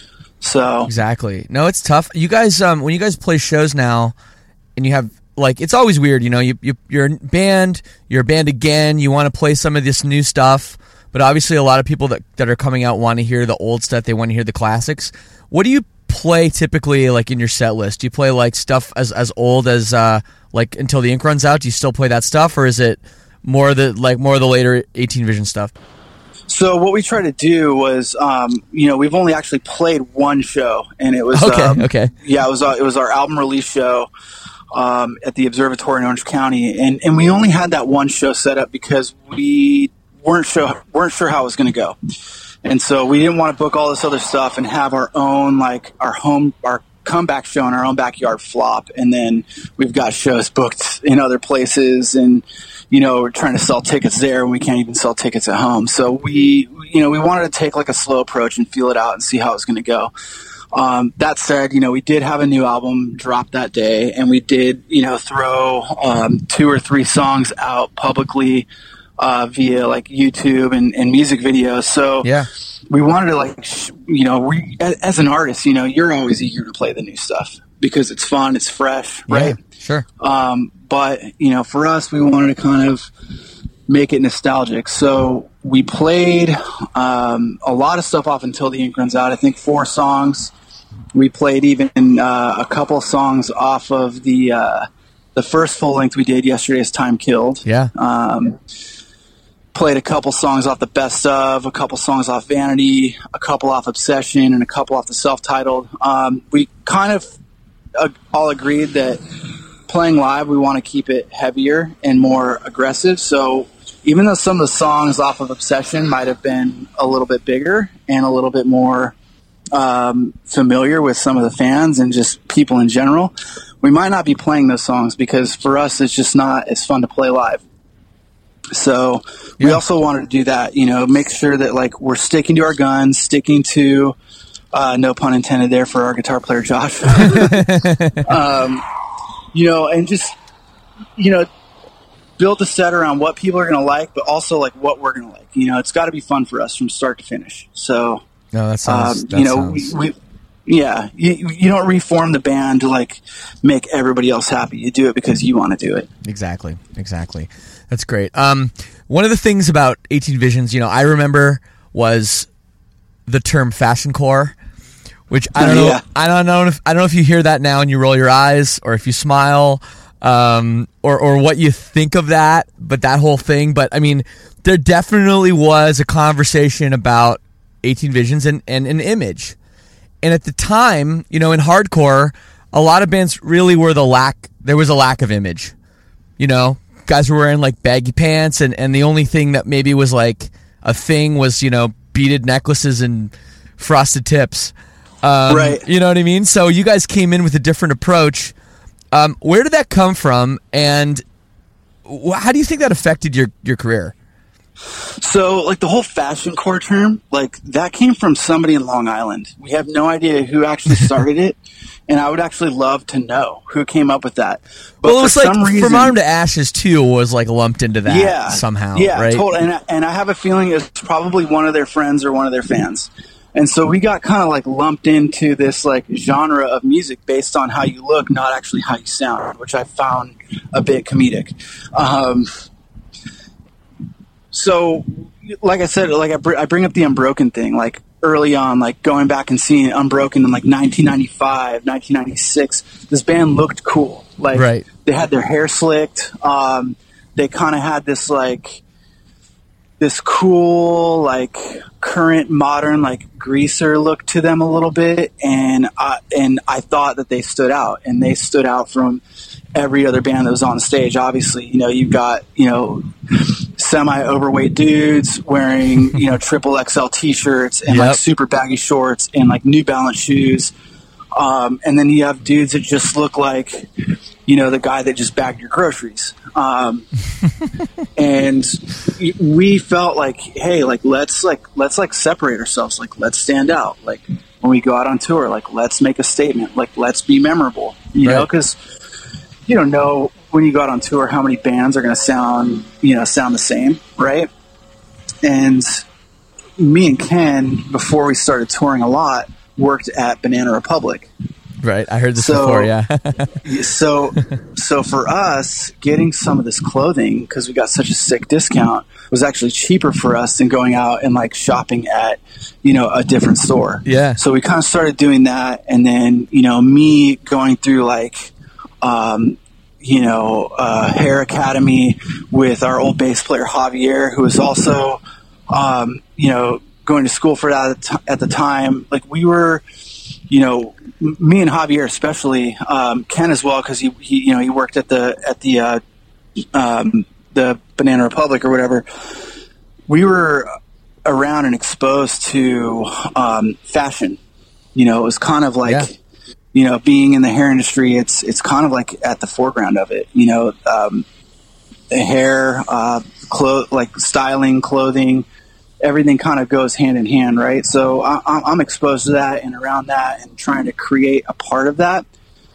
So exactly. No, it's tough. You guys, um, when you guys play shows now, and you have like, it's always weird. You know, you, you you're a band, you're a band again. You want to play some of this new stuff, but obviously, a lot of people that that are coming out want to hear the old stuff. They want to hear the classics. What do you play typically, like in your set list? Do you play like stuff as as old as uh like Until the Ink Runs Out? Do you still play that stuff, or is it more the like more of the later eighteen Vision stuff? So what we tried to do was, um, you know, we've only actually played one show, and it was okay, um, okay, yeah, it was uh, it was our album release show um, at the Observatory in Orange County, and, and we only had that one show set up because we weren't sure weren't sure how it was going to go, and so we didn't want to book all this other stuff and have our own like our home our comeback show in our own backyard flop, and then we've got shows booked in other places, and you know, we're trying to sell tickets there and we can't even sell tickets at home. So we, you know, we wanted to take like a slow approach and feel it out and see how it's going to go. Um, that said, you know, we did have a new album drop that day, and we did, you know, throw um, two or three songs out publicly uh, via like YouTube and, and music videos. So yeah, we wanted to like, sh- you know, we, as an artist, you know, you're always eager to play the new stuff because it's fun, it's fresh, right? Yeah, sure. Um, but, you know, for us, we wanted to kind of make it nostalgic. So we played um, a lot of stuff off Until the Ink Runs Out. I think four songs. We played even uh, a couple songs off of the uh, the first full length we did yesterday, is Time Killed. Yeah. Um, played a couple songs off the Best Of, a couple songs off Vanity, a couple off Obsession, and a couple off the self-titled. Um, we kind of uh, all agreed that playing live, we want to keep it heavier and more aggressive. So even though some of the songs off of Obsession might have been a little bit bigger and a little bit more um, familiar with some of the fans and just people in general, we might not be playing those songs because for us it's just not as fun to play live. So yeah. we also wanted to do that, you know, make sure that like we're sticking to our guns, sticking to, uh, no pun intended there for our guitar player Josh, um, you know, and just, you know, build a set around what people are going to like, but also like what we're going to like. You know, it's got to be fun for us from start to finish. So, no, that sounds, um, that you know, sounds... we, we yeah, you, you don't reform the band to like make everybody else happy. You do it because you want to do it. Exactly. Exactly. That's great. Um, one of the things about eighteen Visions, you know, I remember was the term fashion core, which I don't know. Yeah. I don't know if I don't know if you hear that now and you roll your eyes or if you smile, um, or or what you think of that. But that whole thing. But I mean, there definitely was a conversation about eighteen Visions and, and an image. And at the time, you know, in hardcore, a lot of bands really were the lack. There was a lack of image. You know, guys were wearing like baggy pants, and, and the only thing that maybe was like a thing was, you know, beaded necklaces and frosted tips. Um, right. You know what I mean? So you guys came in with a different approach. Um, where did that come from, and wh- how do you think that affected your, your career? So, like, the whole fashion core term, like, that came from somebody in Long Island. We have no idea who actually started it, and I would actually love to know who came up with that. But well, it was for like, some reason, From Autumn to Ashes, too, was, like, lumped into that yeah, somehow, yeah, right? Totally. And, I, and I have a feeling it's probably one of their friends or one of their fans. And so we got kind of, like, lumped into this, like, genre of music based on how you look, not actually how you sound, which I found a bit comedic. Um So, like I said, like I, br- I bring up the Unbroken thing, like early on, like going back and seeing Unbroken in like nineteen ninety-five, nineteen ninety-six, this band looked cool. Like right. They had their hair slicked. Um, they kind of had this like, this cool, like current modern, like greaser look to them a little bit. And I, and I thought that they stood out, and they stood out from every other band that was on stage. Obviously, you know, you've got, you know, semi-overweight dudes wearing, you know, triple X L t-shirts and yep. like super baggy shorts and like New Balance shoes. Um, and then you have dudes that just look like, you know, the guy that just bagged your groceries. Um, and we felt like, hey, like, let's like, let's like separate ourselves. Like, let's stand out. Like when we go out on tour, like, let's make a statement. Like, let's be memorable, you right. know, cause you don't know when you go out on tour how many bands are going to sound, you know, sound the same, right? And me and Ken, before we started touring a lot, worked at Banana Republic. Right, I heard this so, before, yeah. so, so for us, getting some of this clothing, because we got such a sick discount, was actually cheaper for us than going out and like shopping at, you know, a different store. Yeah. So we kind of started doing that, and then, you know, me going through like, Um, you know, uh, Hair Academy with our old bass player Javier, who was also, um, you know, going to school for that at the, t- at the time. Like we were, you know, m- me and Javier especially, um, Ken as well, because he, he, you know, he worked at the at the uh, um, the Banana Republic or whatever. We were around and exposed to um, fashion. You know, it was kind of like. Yeah. You know, being in the hair industry, it's it's kind of like at the foreground of it. You know, um, the hair, uh, clo- like styling, clothing, everything kind of goes hand in hand, right? So I, I'm exposed to that and around that, and trying to create a part of that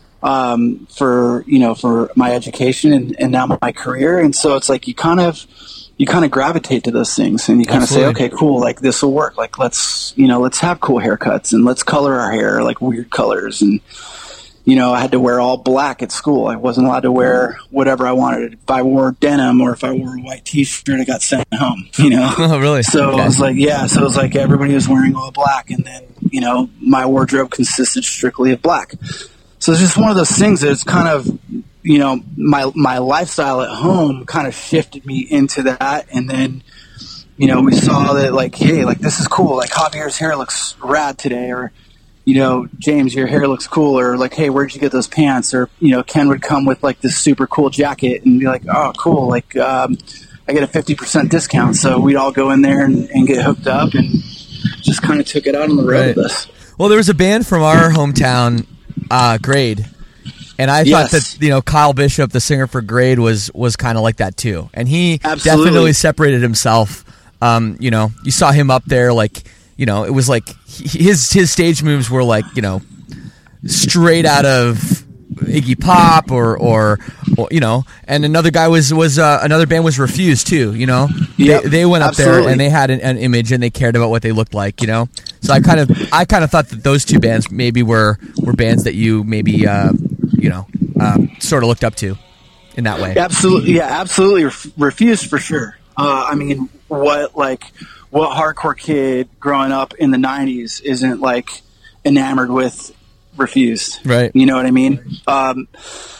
um, for you know for my education and, and now my career. And so it's like you kind of you kind of gravitate to those things, and you kind Absolutely. of say, okay, cool, like this will work. Like let's, you know, let's have cool haircuts, and let's color our hair like weird colors. And, you know, I had to wear all black at school. I wasn't allowed to wear whatever I wanted. If I wore denim or if I wore a white t-shirt, I got sent home, you know? Oh, really? So okay. it was like, yeah, so it was like everybody was wearing all black, and then, you know, my wardrobe consisted strictly of black. So it's just one of those things that it's kind of, you know, my my lifestyle at home kind of shifted me into that. And then, you know, we saw that like, hey, like this is cool. Like Javier's hair looks rad today, or, you know, James, your hair looks cool, or like, hey, where'd you get those pants? Or, you know, Ken would come with like this super cool jacket and be like, oh, cool. Like, um, I get a fifty percent discount. So we'd all go in there and, and get hooked up, and just kind of took it out on the road right. with us. Well, there was a band from our hometown, uh, Grade, and I Yes. thought that, you know, Kyle Bishop, the singer for Grade, was was kind of like that too, and he Absolutely. definitely separated himself. Um, you know, you saw him up there, like, you know, it was like he- his his stage moves were like, you know, straight out of Iggy Pop or, or, or you know, and another guy was was uh, another band was Refused too. You know, Yep, they, they went up there absolutely. and they had an, an image and they cared about what they looked like. You know, so I kind of I kind of thought that those two bands maybe were were bands that you maybe uh, you know um, sort of looked up to in that way. Absolutely, yeah, absolutely. Ref- Refused for sure. Uh, I mean, what like what hardcore kid growing up in the nineties isn't like enamored with Refused? Right. You know what I mean? Um,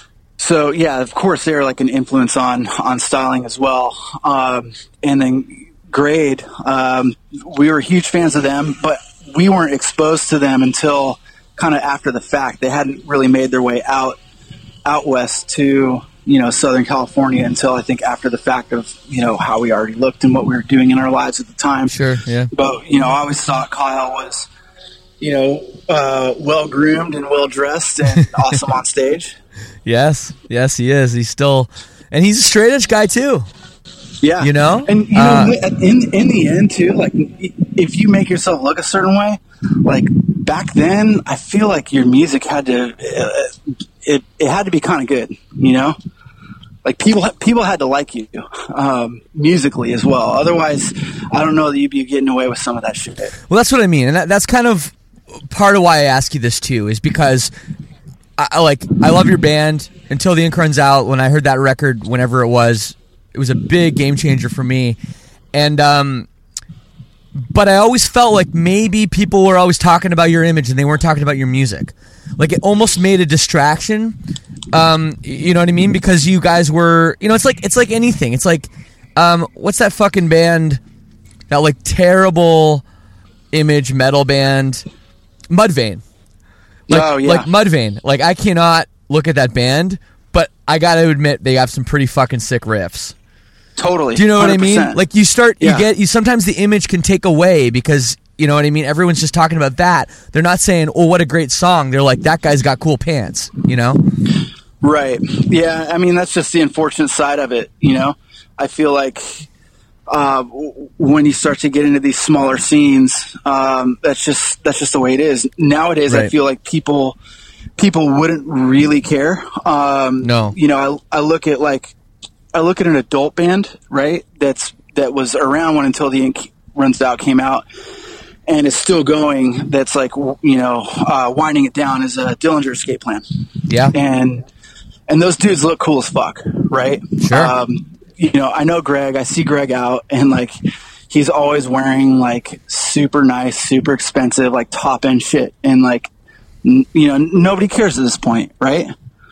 so yeah, of course they're like an influence on on styling as well. Um, and then Grade, um, we were huge fans of them, but we weren't exposed to them until kind of after the fact. They hadn't really made their way out out west to, you know, Southern California until I think after the fact of, you know, how we already looked and what we were doing in our lives at the time. Sure. Yeah. But, you know, I always thought Kyle was, you know, uh, well groomed and well dressed and awesome on stage. Yes. Yes, he is. He's still, and he's a straight edge guy too. Yeah, You know? and you know, Uh, in in the end too, like if you make yourself look a certain way, like back then, I feel like your music had to uh, it it had to be kind of good, you know. Like people people had to like you um, musically as well. Otherwise, I don't know that you'd be getting away with some of that shit. Well, that's what I mean, and that, that's kind of part of why I ask you this too, is because I, I like I love your band. Until the Ink Runs Out, when I heard that record, whenever it was, it was a big game changer for me. And um, but I always felt like maybe people were always talking about your image and they weren't talking about your music. Like it almost made a distraction. Um, you know what I mean? Because you guys were, you know, it's like it's like anything. It's like, um, what's that fucking band? That like terrible image metal band, Mudvayne. Like, Oh, yeah. like Mudvayne. Like I cannot look at that band, but I got to admit they have some pretty fucking sick riffs. Totally. Do you know what I one hundred mean? percent. Like you start, Yeah. you get, you sometimes the image can take away because you know what I mean. Everyone's just talking about that. They're not saying, "Oh, what a great song." They're like, "That guy's got cool pants." You know? Right. Yeah. I mean, that's just the unfortunate side of it. You know, I feel like uh, w- when you start to get into these smaller scenes, um, that's just that's just the way it is nowadays. I Right. feel like people people wouldn't really care. Um, No. You know, I, I look at like I look at an adult band, right? That's that was around when Until the Ink Runs Out came out. And it's still going. That's like, you know, uh, winding it down is a Dillinger Escape Plan. Yeah. And and those dudes look cool as fuck, right? Sure. Um, you know, I know Greg. I see Greg out, and like he's always wearing like super nice, super expensive, like top end shit, and like n- you know, nobody cares at this point, right?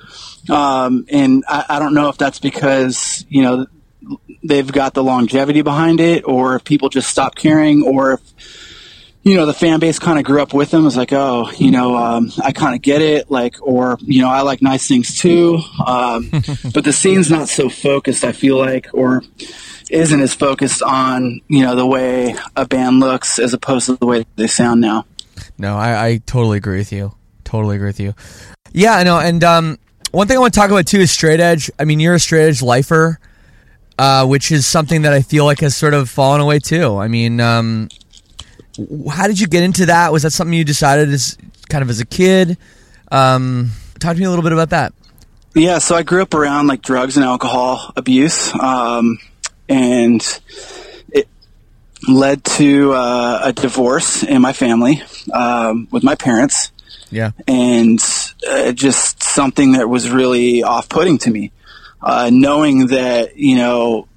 Um, and I, I don't know if that's because you know they've got the longevity behind it, or if people just stop caring, or if you know, the fan base kind of grew up with them. It's like, oh, you know, um, I kind of get it. Like, or, you know, I like nice things too. Um, but the scene's not so focused, I feel like, or isn't as focused on, you know, the way a band looks as opposed to the way they sound now. No, I, I totally agree with you. Totally agree with you. Yeah, I know. And um, one thing I want to talk about too is straight edge. I mean, you're a straight edge lifer, uh, which is something that I feel like has sort of fallen away too. I mean, um, how did you get into that? Was that something you decided as kind of as a kid? Um, talk to me a little bit about that. Yeah, so I grew up around like drugs and alcohol abuse, um, and it led to uh, a divorce in my family um, with my parents, Yeah. and uh, just something that was really off-putting to me, uh, knowing that, you know,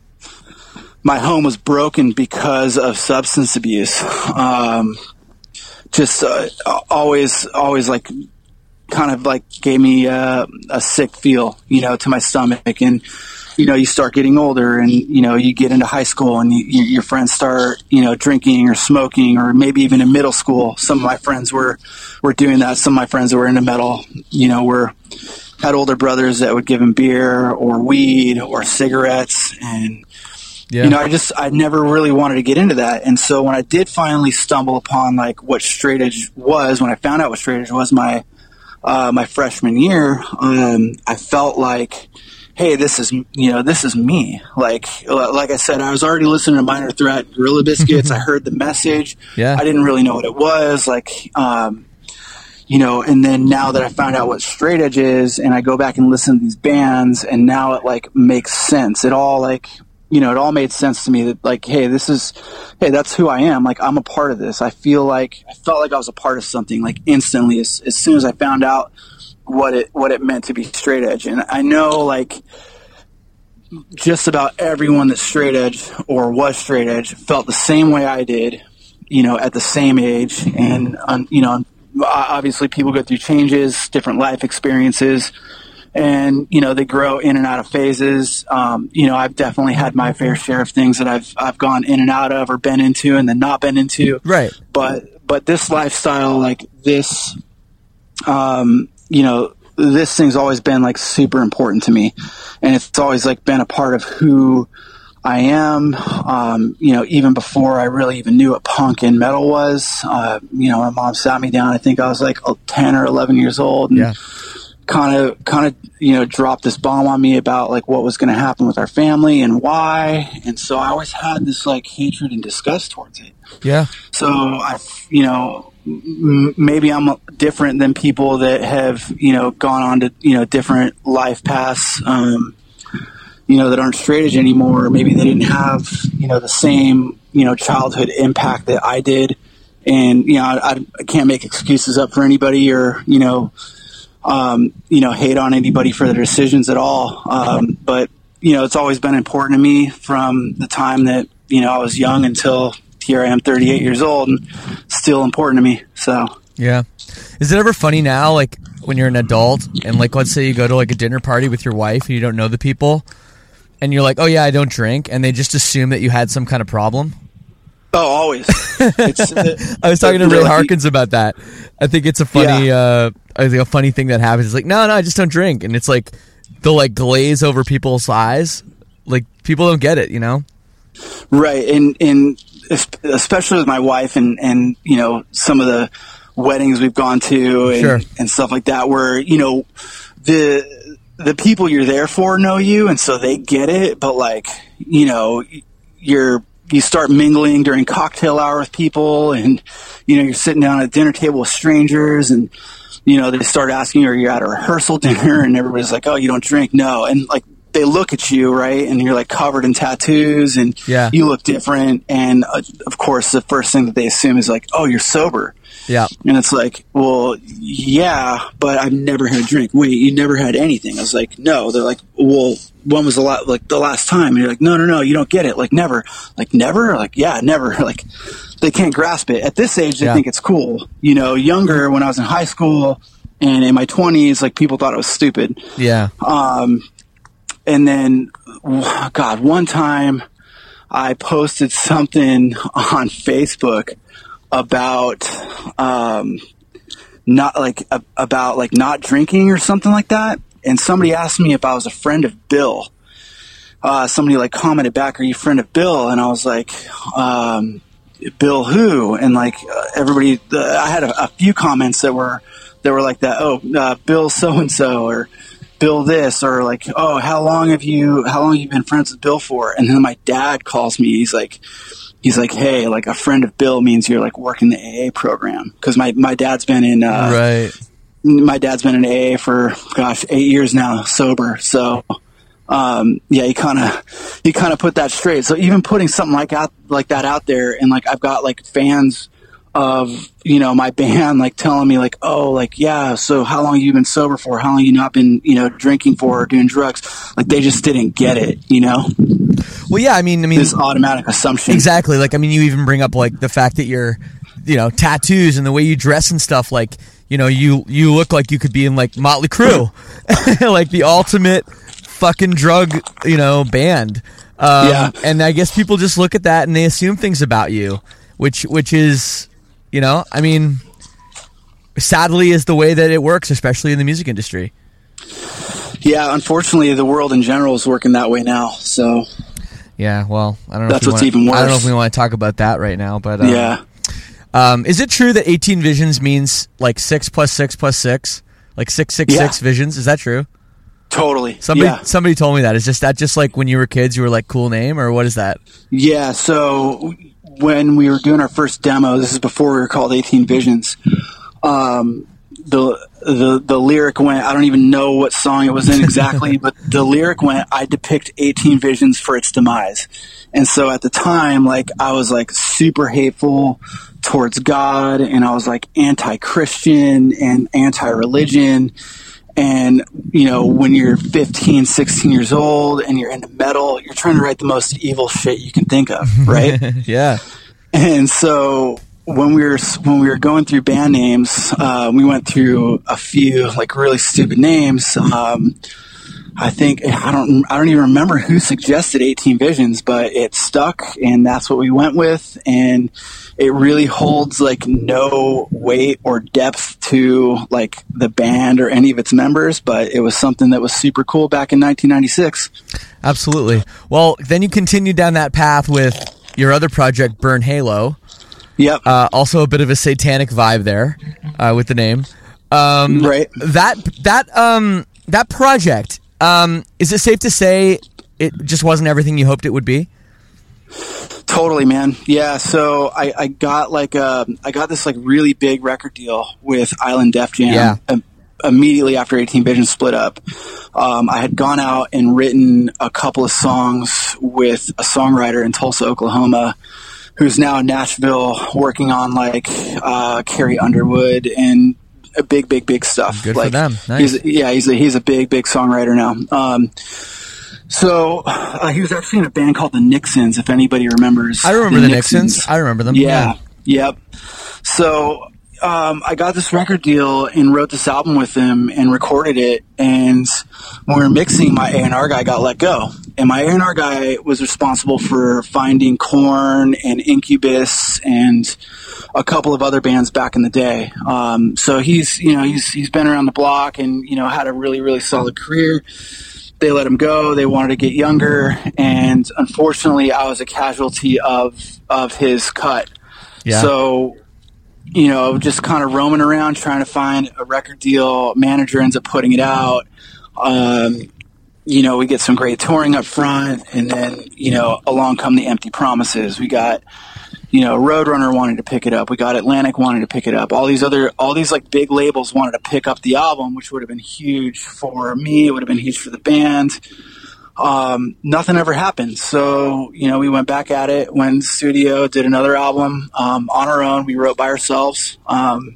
my home was broken because of substance abuse. Um, just uh, always, always like kind of like gave me uh, a sick feel, you know, to my stomach. And, you know, you start getting older and, you know, you get into high school and you, you, your friends start, you know, drinking or smoking, or maybe even in middle school. Some of my friends were, were doing that. Some of my friends that were into metal, you know, were, had older brothers that would give them beer or weed or cigarettes. And, Yeah. You know, I just, I never really wanted to get into that. And so when I did finally stumble upon like what straight edge was, when I found out what straight edge was my, uh, my freshman year, um, I felt like, hey, this is, you know, this is me. Like, like I said, I was already listening to Minor Threat, Gorilla Biscuits. I heard the message. Yeah. I didn't really know what it was. Like, um, you know, and then now that I found out what straight edge is and I go back and listen to these bands and now it like makes sense. It all like, you know, it all made sense to me that like, hey, this is, hey, that's who I am. Like, I'm a part of this. I feel like, I felt like I was a part of something like instantly as, as soon as I found out what it, what it meant to be straight edge. And I know like just about everyone that's straight edge or was straight edge felt the same way I did, you know, at the same age. And, um, you know, obviously people go through changes, different life experiences, and, you know, they grow in and out of phases. Um, you know, I've definitely had my fair share of things that I've, I've gone in and out of or been into and then not been into. Right. But, but this lifestyle, like this, um, you know, this thing's always been like super important to me, and it's always like been a part of who I am. Um, you know, even before I really even knew what punk and metal was, uh, you know, my mom sat me down. I think I was like ten or eleven years old, and yeah. kind of, kind of, you know, dropped this bomb on me about like what was going to happen with our family and why. And so I always had this like hatred and disgust towards it. Yeah. So I, you know, m- maybe I'm different than people that have, you know, gone on to, you know, different life paths, um, you know, that aren't straight edge anymore. Or maybe they didn't have, you know, the same, you know, childhood impact that I did. And, you know, I, I can't make excuses up for anybody or, you know, um, you know, hate on anybody for their decisions at all. Um, but, you know, it's always been important to me from the time that, you know, I was young until here I am thirty-eight years old, and still important to me. So, yeah. Is it ever funny now, like when you're an adult and like, let's say you go to like a dinner party with your wife and you don't know the people and you're like, oh yeah, I don't drink. And they just assume that you had some kind of problem. Oh, always. It's, uh, I was talking to Ray Harkins about that. I think it's a funny, yeah. uh, I think a funny thing that happens. It's like, no, no, I just don't drink. And it's like, they'll like glaze over people's eyes. Like people don't get it, you know? Right. And, and especially with my wife and, and, you know, some of the weddings we've gone to and, sure. and stuff like that, where, you know, the, the people you're there for know you. And so they get it. But like, you know, you're, you start mingling during cocktail hour with people and, you know, you're sitting down at a dinner table with strangers and, you know, they start asking you, are you at a rehearsal dinner? And everybody's like, oh, you don't drink? No. And like, they look at you, right? And you're like covered in tattoos and yeah. you look different. And uh, of course, the first thing that they assume is like, oh, you're sober. Yeah. And it's like, well, yeah, but I've never had a drink. Wait, you never had anything? I was like, no. They're like, well, when was the la- like the last time? And you're like, no, no, no, you don't get it. Like never, like never, like, yeah, never. Like they can't grasp it at this age. They yeah. think it's cool. You know, younger when I was in high school and in my twenties, like people thought it was stupid. Yeah. Um, and then God, one time I posted something on Facebook about, um, not like, uh, about like not drinking or something like that. And somebody asked me if I was a friend of Bill. Uh, somebody like commented back, are you a friend of Bill? And I was like, um, Bill who? And like uh, everybody, uh, I had a, a few comments that were, that were like that. Oh, uh, Bill so-and-so or Bill this, or like, oh, how long have you, how long have you been friends with Bill for? And then my dad calls me. He's like, he's like, hey, like a friend of Bill means you're like working the A A program. Cause my, my dad's been in, uh, right. my dad's been in A A for, gosh, eight years now, sober. So, um, yeah, he kind of, he kind of put that straight. So even putting something like out, like that out there, and like, I've got like fans of, you know, my band, like telling me like, oh, like, yeah, so how long have you been sober for? How long have you not been, you know, drinking for or doing drugs? Like they just didn't get it, you know? Well, yeah, I mean, I mean, this automatic assumption. Exactly. Like, I mean, you even bring up like the fact that you're, you know, tattoos and the way you dress and stuff, like, you know, you, you look like you could be in like Motley Crue, like the ultimate fucking drug, you know, band. Um, yeah. And I guess people just look at that and they assume things about you, which, which is, you know, I mean, sadly is the way that it works, especially in the music industry. Yeah. Unfortunately, the world in general is working that way now. So, Yeah, well, I don't know. That's if we what's want, even worse. I don't know if we want to talk about that right now, but um, yeah. Um, is it true that eighteen visions means like six plus six plus six, like six six Yeah. six visions? Is that true? Totally. Somebody yeah. somebody told me that. Is just that just like when you were kids, you were like cool name, or what is that? Yeah. So when we were doing our first demo, this is before we were called eighteen Visions. Um, the the the lyric went. I don't even know what song it was in exactly, but the lyric went, "I depict eighteen visions for its demise." And so at the time, like I was like super hateful towards God, and I was like anti-Christian and anti-religion. And, you know, when you're fifteen, sixteen years old and you're into metal, you're trying to write the most evil shit you can think of, right? Yeah. And so when we were when we were going through band names, uh, we went through a few like really stupid names. Um, I think I don't I don't even remember who suggested eighteen Visions, but it stuck, and that's what we went with. And it really holds like no weight or depth to like the band or any of its members, but it was something that was super cool back in nineteen ninety-six. Absolutely. Well, then you continued down that path with your other project, Burn Halo. Yep. Uh, also a bit of a satanic vibe there uh, with the name. Um, right. That that um, that project. Um, is it safe to say it just wasn't everything you hoped it would be? Totally, man. Yeah. So I, I got like a, I got this like really big record deal with Island Def Jam. Yeah. Um, immediately after eighteen Visions split up. Um, I had gone out and written a couple of songs with a songwriter in Tulsa, Oklahoma, who's now in Nashville working on like uh, Carrie Underwood and a big, big, big stuff. Good like, for them. Nice. He's, yeah, he's a, he's a big, big songwriter now. Um, so uh, he was actually in a band called the Nixons, if anybody remembers. I remember the, the Nixons. Nixons. I remember them. Yeah. yeah. Yep. So um, I got this record deal and wrote this album with them and recorded it. And when we were mixing, my A and R guy got let go. And my A and R guy was responsible for finding Korn and Incubus and a couple of other bands back in the day. Um, so he's, you know, he's he's been around the block and, you know, had a really, really solid career. They let him go. They wanted to get younger. And unfortunately, I was a casualty of of his cut. Yeah. So, you know, just kind of roaming around trying to find a record deal. Manager ends up putting it out. Um, you know, we get some great touring up front, and then, you know, along come the empty promises. We got, you know, Roadrunner wanted to pick it up. We got Atlantic wanted to pick it up. All these other, all these like big labels wanted to pick up the album, which would have been huge for me. It would have been huge for the band. Um, nothing ever happened. So, you know, we went back at it, went in the studio, did another album, um, on our own. We wrote by ourselves. Um,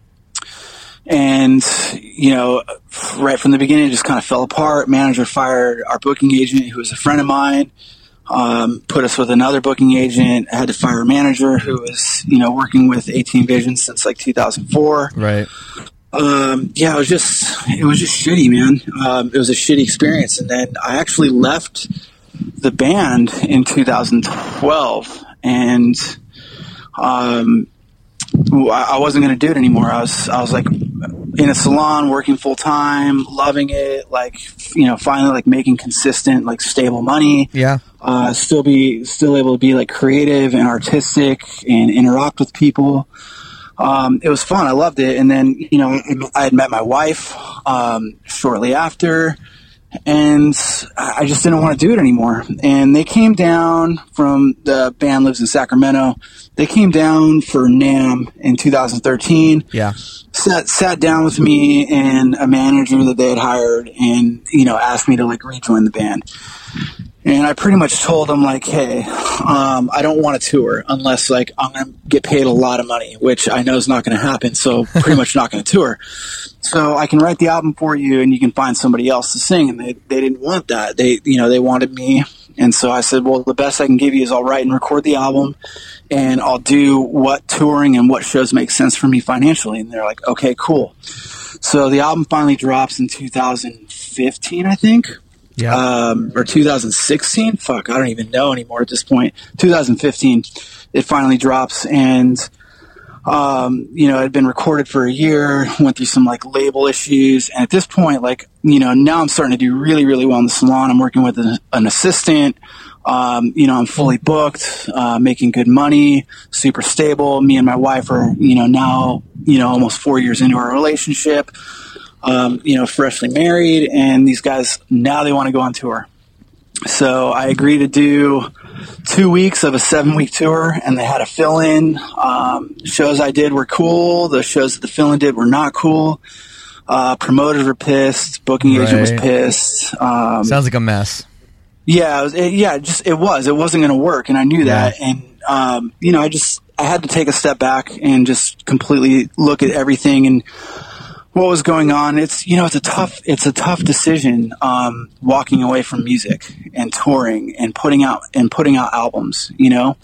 and, you know, right from the beginning, it just kind of fell apart. Manager fired our booking agent, who was a friend of mine. Um, put us with another booking agent. I had to fire a manager who was, you know, working with eighteen Visions since like two thousand four. Right. Um, yeah, it was just, it was just shitty, man. Um, it was a shitty experience. And then I actually left the band in two thousand twelve, and, um, I wasn't going to do it anymore. I was, I was like in a salon working full time, loving it. Like, you know, finally like making consistent, like stable money. Yeah. Uh, still be, still able to be like creative and artistic and interact with people. Um, it was fun. I loved it. And then, you know, I had met my wife, um, shortly after, and I just didn't want to do it anymore. And they came down from, the band lives in Sacramento. They came down for NAMM in two thousand thirteen. Yeah. Sat, sat down with me and a manager that they had hired, and, you know, asked me to like rejoin the band. And I pretty much told them, like, hey, um, I don't want to tour unless, like, I'm going to get paid a lot of money, which I know is not going to happen, so pretty much not going to tour. So I can write the album for you, and you can find somebody else to sing. And they, they didn't want that. They, you know, they wanted me. And so I said, well, the best I can give you is I'll write and record the album, and I'll do what touring and what shows make sense for me financially. And they're like, okay, cool. So the album finally drops in two thousand fifteen, I think. Yeah. Um, or two thousand sixteen. Fuck, I don't even know anymore at this point. two thousand fifteen, it finally drops, and Um, you know, it had been recorded for a year, went through some like label issues. And at this point, like, you know, now I'm starting to do really, really well in the salon. I'm working with an, an assistant. Um, you know, I'm fully booked, uh, making good money, super stable. Me and my wife are, you know, now, you know, almost four years into our relationship, um, you know, freshly married. And these guys, now they want to go on tour. So I agreed to do two weeks of a seven week tour, and they had a fill in. Um, shows I did were cool. The shows that the fill in did were not cool. Uh, promoters were pissed. Booking agent was Right. pissed. Um, Sounds like a mess. yeah, it was, it, yeah, just, it was, it wasn't going to work. And I knew that. And, um, you know, I just, I had to take a step back and just completely look at everything and what was going on. It's, you know, it's a tough, it's a tough decision, um, walking away from music and touring and putting out and putting out albums, you know,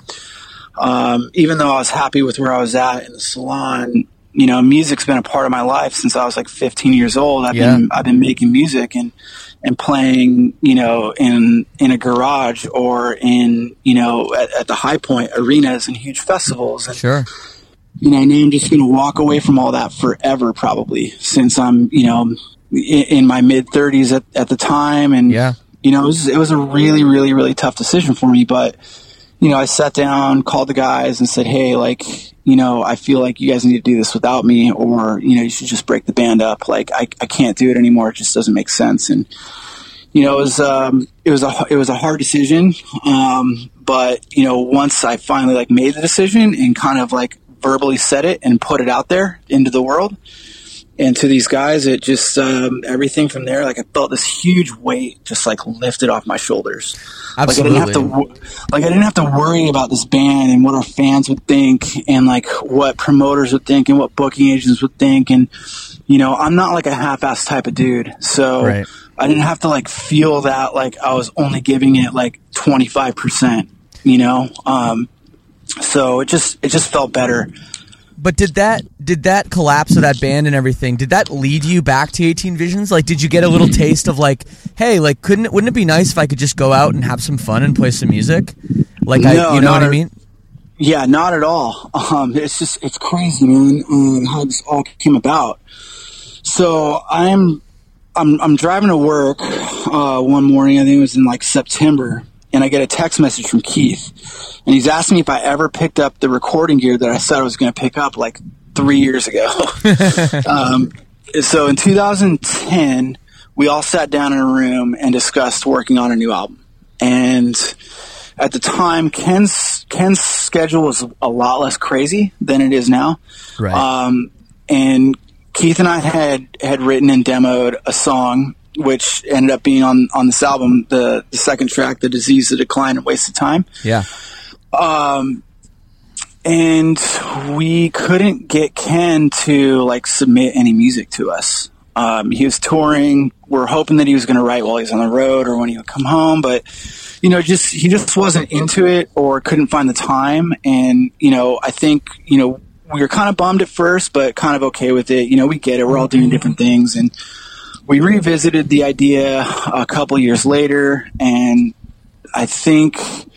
um, even though I was happy with where I was at in the salon, you know, music's been a part of my life since I was like fifteen years old. I've Yeah. been, I've been making music and, and playing, you know, in, in a garage or in, you know, at, at the High Point arenas and huge festivals. And, Sure. you know, now I'm just going to walk away from all that forever, probably, since I'm, you know, in, in my mid thirties at, at the time. And, Yeah. you know, it was, it was a really, really, really tough decision for me. But, you know, I sat down, called the guys and said, hey, like, you know, I feel like you guys need to do this without me, or, you know, you should just break the band up. Like, I, I can't do it anymore. It just doesn't make sense. And, you know, it was, um, it was a, it was a hard decision. Um, but, you know, once I finally like made the decision and kind of like verbally said it and put it out there into the world and to these guys, it just, um, everything from there, like I felt this huge weight just like lifted off my shoulders. Absolutely. Like I didn't have to, like I didn't have to worry about this band and what our fans would think and like what promoters would think and what booking agents would think. And, you know, I'm not like a half-ass type of dude. So Right. I didn't have to like feel that like I was only giving it like twenty-five percent, you know? Um, so it just, it just felt better. But did that did that collapse of that band and everything, did that lead you back to eighteen Visions? Like, did you get a little taste of like, hey, like, couldn't it, wouldn't it be nice if I could just go out and have some fun and play some music? Like, I, No, you know not what I at- mean? Yeah, not at all. Um, it's just, it's crazy, man, um, how this all came about. So I'm, I'm, I'm driving to work, uh, one morning, I think it was in like September, and I get a text message from Keith, and he's asking me if I ever picked up the recording gear that I said I was going to pick up like three years ago. um, so in two thousand ten, we all sat down in a room and discussed working on a new album. And at the time, Ken's Ken's schedule was a lot less crazy than it is now. Right. Um, and Keith and I had had written and demoed a song, which ended up being on, on this album, the, the second track, The Disease, The Decline, and Wasted Time. Yeah. Um, and we couldn't get Ken to like submit any music to us. Um, he was touring. We're hoping that he was going to write while he's on the road or when he would come home, but you know, just, he just wasn't into it or couldn't find the time. And, you know, I think, you know, we were kind of bummed at first, but kind of okay with it. You know, we get it. We're all doing different things. And we revisited the idea a couple years later. And I think,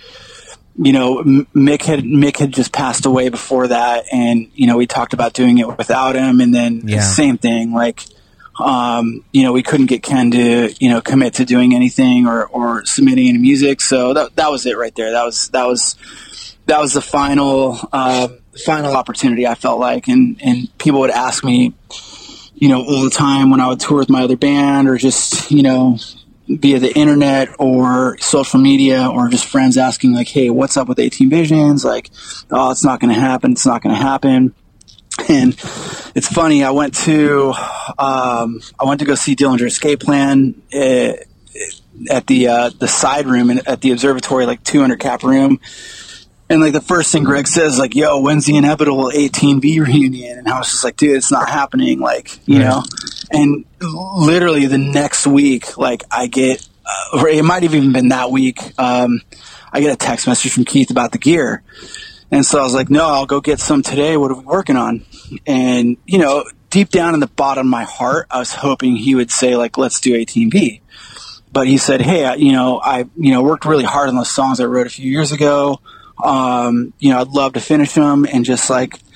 you know, Mick had, Mick had just passed away before that. And, you know, we talked about doing it without him. And then Yeah. the same thing, like, um, you know, we couldn't get Ken to, you know, commit to doing anything or, or submitting any music. So that, that was it right there. That was, that was, that was the final, uh, final opportunity I felt like. And, and people would ask me, you know, all the time when I would tour with my other band or just, you know, via the internet or social media or just friends asking like, hey, what's up with eighteen Visions? Like, oh, it's not going to happen. It's not going to happen. And it's funny. I went to, um, I went to go see Dillinger Escape Plan uh, at the, uh, the side room and at the observatory, like two hundred cap room. And like the first thing Greg says, like, yo, when's the inevitable eighteen V reunion? And I was just like, dude, it's not happening. Like, you Right. know, and literally the next week, like I get, uh, or it might have even been that week. Um, I get a text message from Keith about the gear. And so I was like, no, I'll go get some today. What are we working on? And, you know, deep down in the bottom of my heart, I was hoping he would say like, let's do eighteen V. But he said, hey, I, you know, I, you know, worked really hard on those songs I wrote a few years ago. Um, you know, I'd love to finish them and just like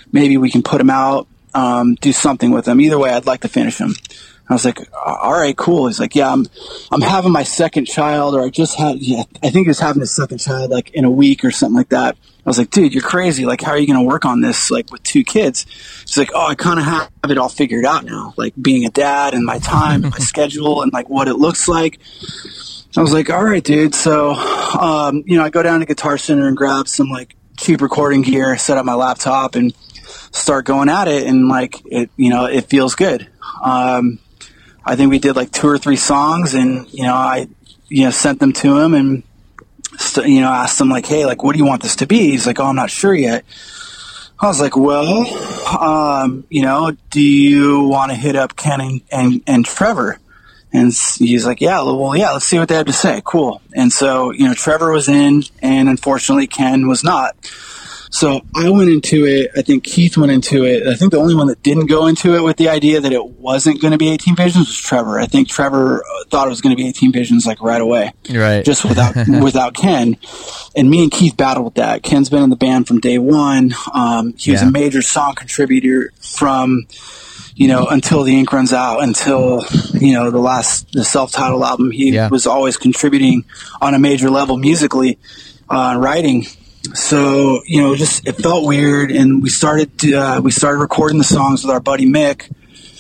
maybe we can put him out, um, do something with him. Either way, I'd like to finish him. I was like, all right, cool. He's like, yeah, I'm, I'm having my second child, or I just had, yeah, I think he was having his second child like in a week or something like that. I was like, dude, you're crazy. Like, how are you going to work on this? Like with two kids? He's like, oh, I kind of have it all figured out now. Like being a dad and my time and my schedule and like what it looks like. I was like, all right, dude. So, um, you know, I go down to Guitar Center and grab some like cheap recording gear, set up my laptop and start going at it. And like, it, you know, it feels good. Um, I think we did like two or three songs, and you know, I, you know, sent them to him, and st- you know, asked him like, "Hey, like, what do you want this to be?" He's like, "Oh, I'm not sure yet." I was like, "Well, um, you know, do you want to hit up Ken and, and, and Trevor?" And he's like, "Yeah, well, yeah, let's see what they have to say." Cool. And so, you know, Trevor was in, and unfortunately, Ken was not. So I went into it. I think Keith went into it. I think the only one that didn't go into it with the idea that it wasn't going to be eighteen Visions was Trevor. I think Trevor thought it was going to be eighteen Visions like right away, right? Just without without Ken. And me and Keith battled with that. Ken's been in the band from day one. Um, he was yeah. a major song contributor from, you know, until The Ink Runs Out, until, you know, the last the self-titled album. He yeah. was always contributing on a major level musically, uh, writing. So, you know, just, it felt weird, and we started to, uh, we started recording the songs with our buddy Mick,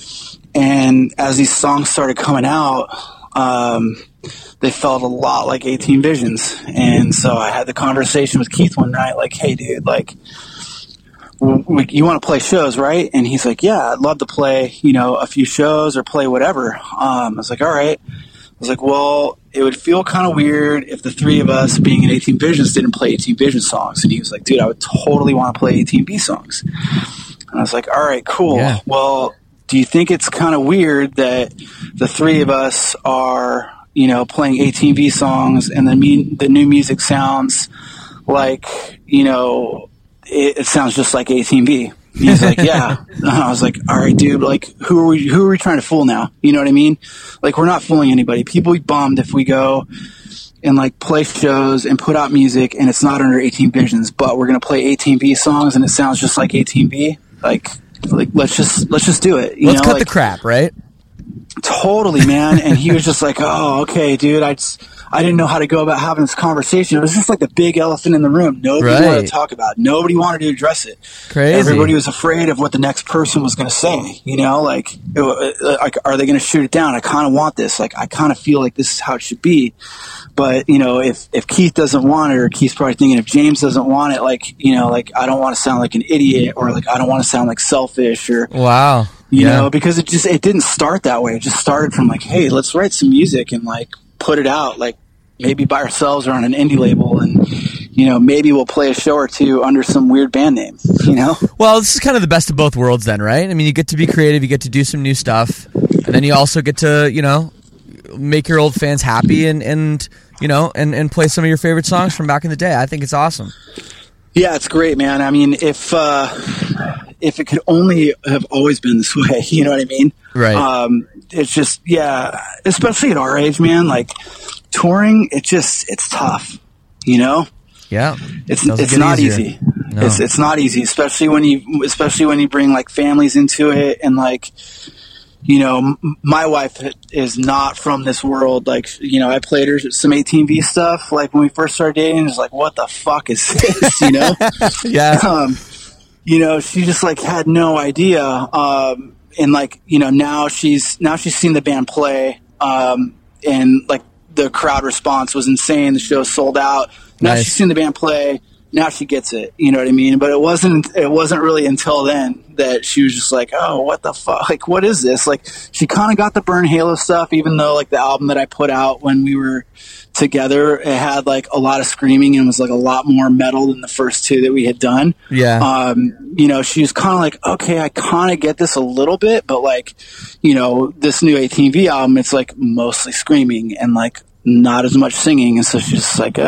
and as these songs started coming out, um, they felt a lot like eighteen Visions, and so I had the conversation with Keith one night, like, hey, dude, like, we, you want to play shows, right? And he's like, yeah, I'd love to play, you know, a few shows or play whatever. Um, I was like, all right. I was like, well, it would feel kind of weird if the three of us, being in eighteen Visions, didn't play eighteen Visions songs. And he was like, dude, I would totally want to play eighteen B songs. And I was like, all right, cool. Yeah. Well, do you think it's kind of weird that the three of us are, you know, playing eighteen B songs, and the mu- the new music sounds like, you know, it, it sounds just like eighteen B? He's like, yeah. And I was like, all right, dude, like, who are we, who are we trying to fool now? You know what I mean? Like, we're not fooling anybody. People be bummed if we go and like play shows and put out music and it's not under eighteen Visions, but we're going to play eighteen B songs and it sounds just like eighteen B. Like, like, let's just, let's just do it. You let's know? cut like, the crap, right? Totally, man. And he was just like, oh, okay, dude, I just, I didn't know how to go about having this conversation. It was just like the big elephant in the room. Nobody right. wanted to talk about it. Nobody wanted to address it. Crazy. Everybody was afraid of what the next person was going to say. You know, like, it, like, are they going to shoot it down? I kind of want this. Like, I kind of feel like this is how it should be. But, you know, if, if Keith doesn't want it, or Keith's probably thinking if James doesn't want it, like, you know, like, I don't want to sound like an idiot, or like, I don't want to sound like selfish, or, wow. you yeah. know, because it just, it didn't start that way. It just started from like, hey, let's write some music and like put it out, like maybe by ourselves or on an indie label, and, you know, maybe we'll play a show or two under some weird band name, you know? Well, this is kind of the best of both worlds then, right? I mean, you get to be creative, you get to do some new stuff, and then you also get to, you know, make your old fans happy and, and you know, and, and play some of your favorite songs from back in the day. I think it's awesome. Yeah, it's great, man. I mean, if uh, if it could only have always been this way, you know what I mean? Right. Um, it's just, yeah, especially at our age, man, like touring, it just, it's tough, you know? Yeah. It's Doesn't it's get not easier. easy. No. It's it's not easy, especially when you especially when you bring like families into it, and like, you know, m- my wife is not from this world. Like, you know, I played her some eighteen B stuff like when we first started dating. It's like, what the fuck is this? You know? yeah. Um, you know, she just like had no idea. Um, and like, you know, now she's now she's seen the band play, um, and like the crowd response was insane. The show sold out. Now Nice. she's seen the band play. Now she gets it. You know what I mean? But it wasn't. It wasn't really until then that she was just like, "Oh, what the fuck? Like, what is this?" Like, she kind of got the Burn Halo stuff, even though like the album that I put out when we were together, it had like a lot of screaming and was like a lot more metal than the first two that we had done. Yeah. Um, you know, she was kind of like, okay, I kind of get this a little bit, but like, you know, this new eighteen V album, it's like mostly screaming and like not as much singing, and so she's just like, uh,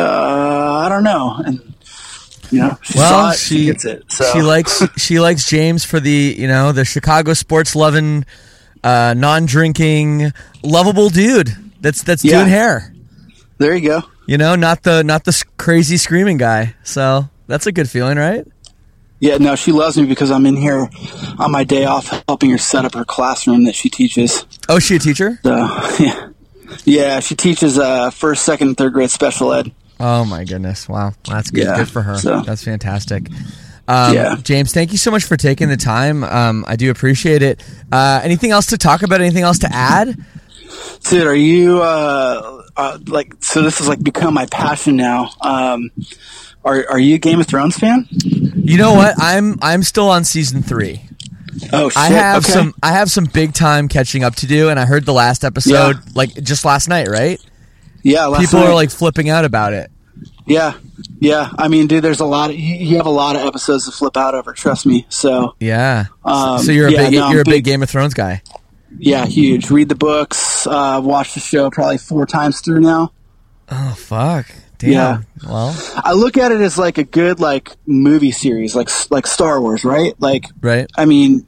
I don't know, and you know, she well, saw it, she, she gets it. So. She likes she likes James for the, you know, the Chicago sports loving, uh, non drinking, lovable dude that's that's Yeah. doing hair. There you go. You know, not the not the crazy screaming guy. So that's a good feeling, right? Yeah, no, she loves me because I'm in here on my day off helping her set up her classroom that she teaches. Oh, is she a teacher? So, yeah. Yeah, she teaches uh, first, second, and third grade special ed. Oh, my goodness. Wow. That's good. Yeah, Good for her. so. That's fantastic. Um, Yeah. James, thank you so much for taking the time. Um, I do appreciate it. Uh, anything else to talk about? Anything else to add? Dude, are you, uh, uh, like, so this has, like, become my passion now. Um, are, are you a Game of Thrones fan? You know what? I'm I'm still on season three. Oh, shit. I have okay. some I have some big time catching up to do, and I heard the last episode Yeah. like just last night, right? Yeah, last People night. are like flipping out about it. Yeah, yeah. I mean, dude, there's a lot of, you you have a lot of episodes to flip out over, trust me. So, Yeah. Um, so you're a yeah, big no, I'm you're a big big- Game of Thrones guy. yeah, huge. Read the books, uh, watch the show probably four times through now. Oh fuck. Damn. Yeah. Well, I look at it as like a good like movie series, like like Star Wars, right? Like, right. I mean,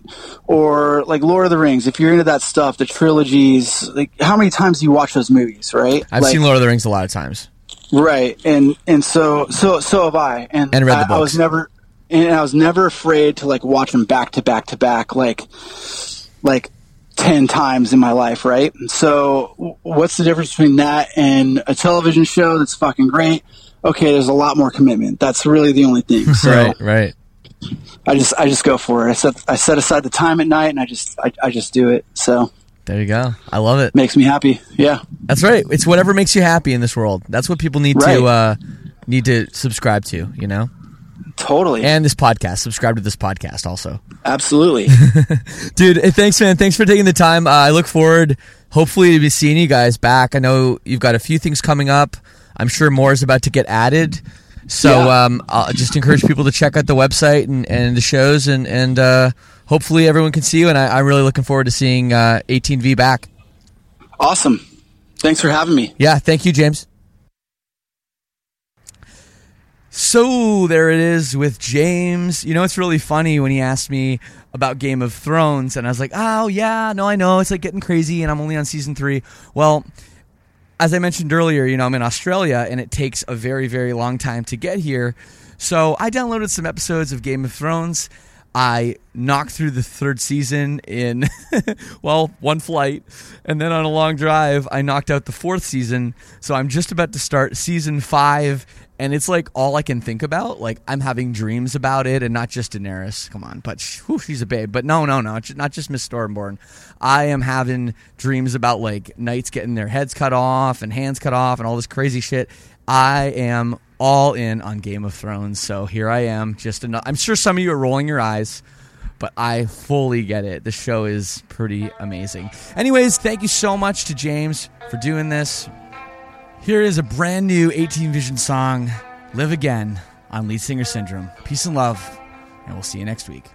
or like Lord of the Rings. If you're into that stuff, the trilogies. Like, how many times do you watch those movies, right? I've like, seen Lord of the Rings a lot of times. right, and and so so so have I, and, And read the I, I was books. never, and I was never afraid to like watch them back to back to back, like like ten times in my life, right? And so, w- what's the difference between that and a television show that's fucking great? Okay, there's a lot more commitment. That's really the only thing. So Right, right. I just I just go for it. I set I set aside the time at night, and I just I, I just do it. So There you go. I love it. makes me happy. Yeah, That's right. It's whatever makes you happy in this world. That's what people need Right. to uh, need to subscribe to, you know? totally, And this podcast. Subscribe to this podcast also. absolutely. Dude, hey, thanks, man. Thanks for taking the time. Uh, I look forward, hopefully, to be seeing you guys back. I know you've got a few things coming up. I'm sure more is about to get added. So Yeah. um, I'll just encourage people to check out the website and, and the shows, and, and uh, hopefully everyone can see you. And I, I'm really looking forward to seeing uh, eighteen V back. Awesome. Thanks for having me. Yeah, thank you, James. So there it is with James. You know, it's really funny when he asked me about Game of Thrones, and I was like, oh, yeah, no, I know. It's like getting crazy, and I'm only on season three. Well, as I mentioned earlier, you know, I'm in Australia, and it takes a very, very long time to get here. So I downloaded some episodes of Game of Thrones. I knocked through the third season in, well, one flight. And then on a long drive, I knocked out the fourth season. So I'm just about to start season five. And it's like all I can think about. Like, I'm having dreams about it, and not just Daenerys. Come on, but whew, she's a babe. But no, no, no, not just Miss Stormborn. I am having dreams about like knights getting their heads cut off and hands cut off and all this crazy shit. I am all in on Game of Thrones. So here I am. Just enough. I'm sure some of you are rolling your eyes, but I fully get it. The show is pretty amazing. Anyways, thank you so much to James for doing this. Here is a brand new eighteen Vision song, Live Again, on Lead Singer Syndrome. Peace and love, and we'll see you next week.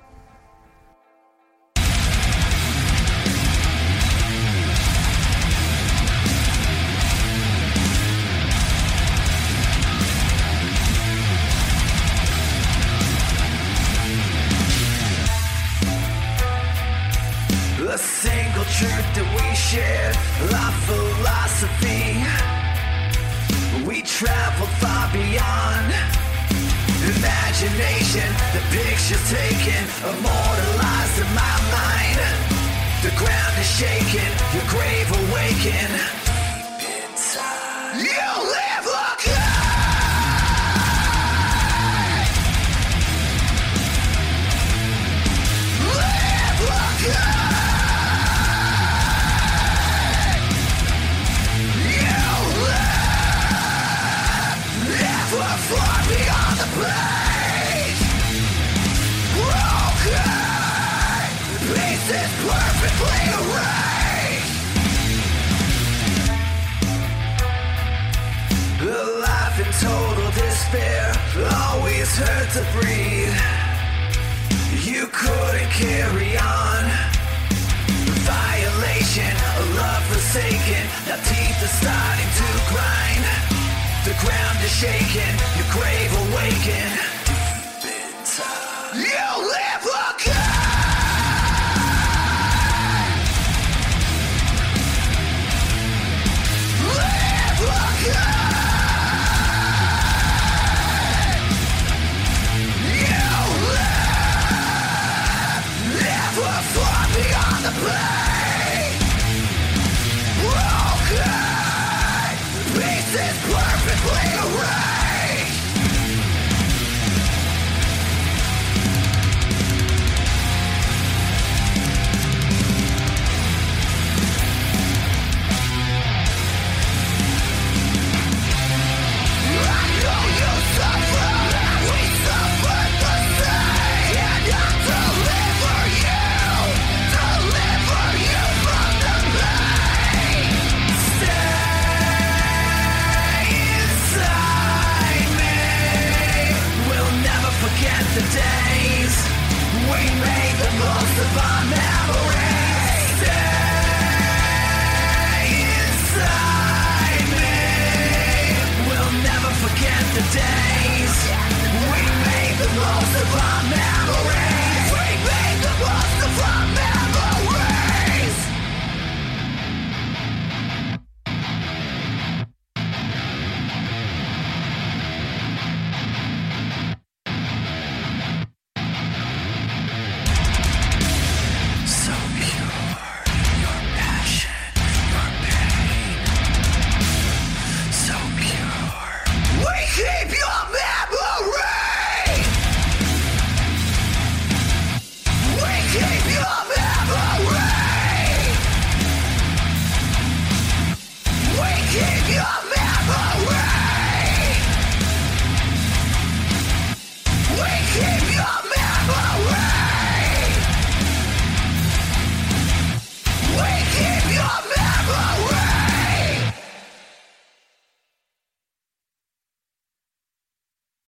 A single truth that we share, our philosophy. We travel far beyond imagination. The picture's taken, immortalized in my mind. The ground is shaking, your grave awaken. Deep inside, you live again. Live again. Far beyond the page, broken pieces perfectly arranged. Life in total despair, always hurt to breathe. You couldn't carry on. Violation, a love forsaken. Now teeth are starting to grind. The ground is shaking, your grave awaken. Deep inside, you live.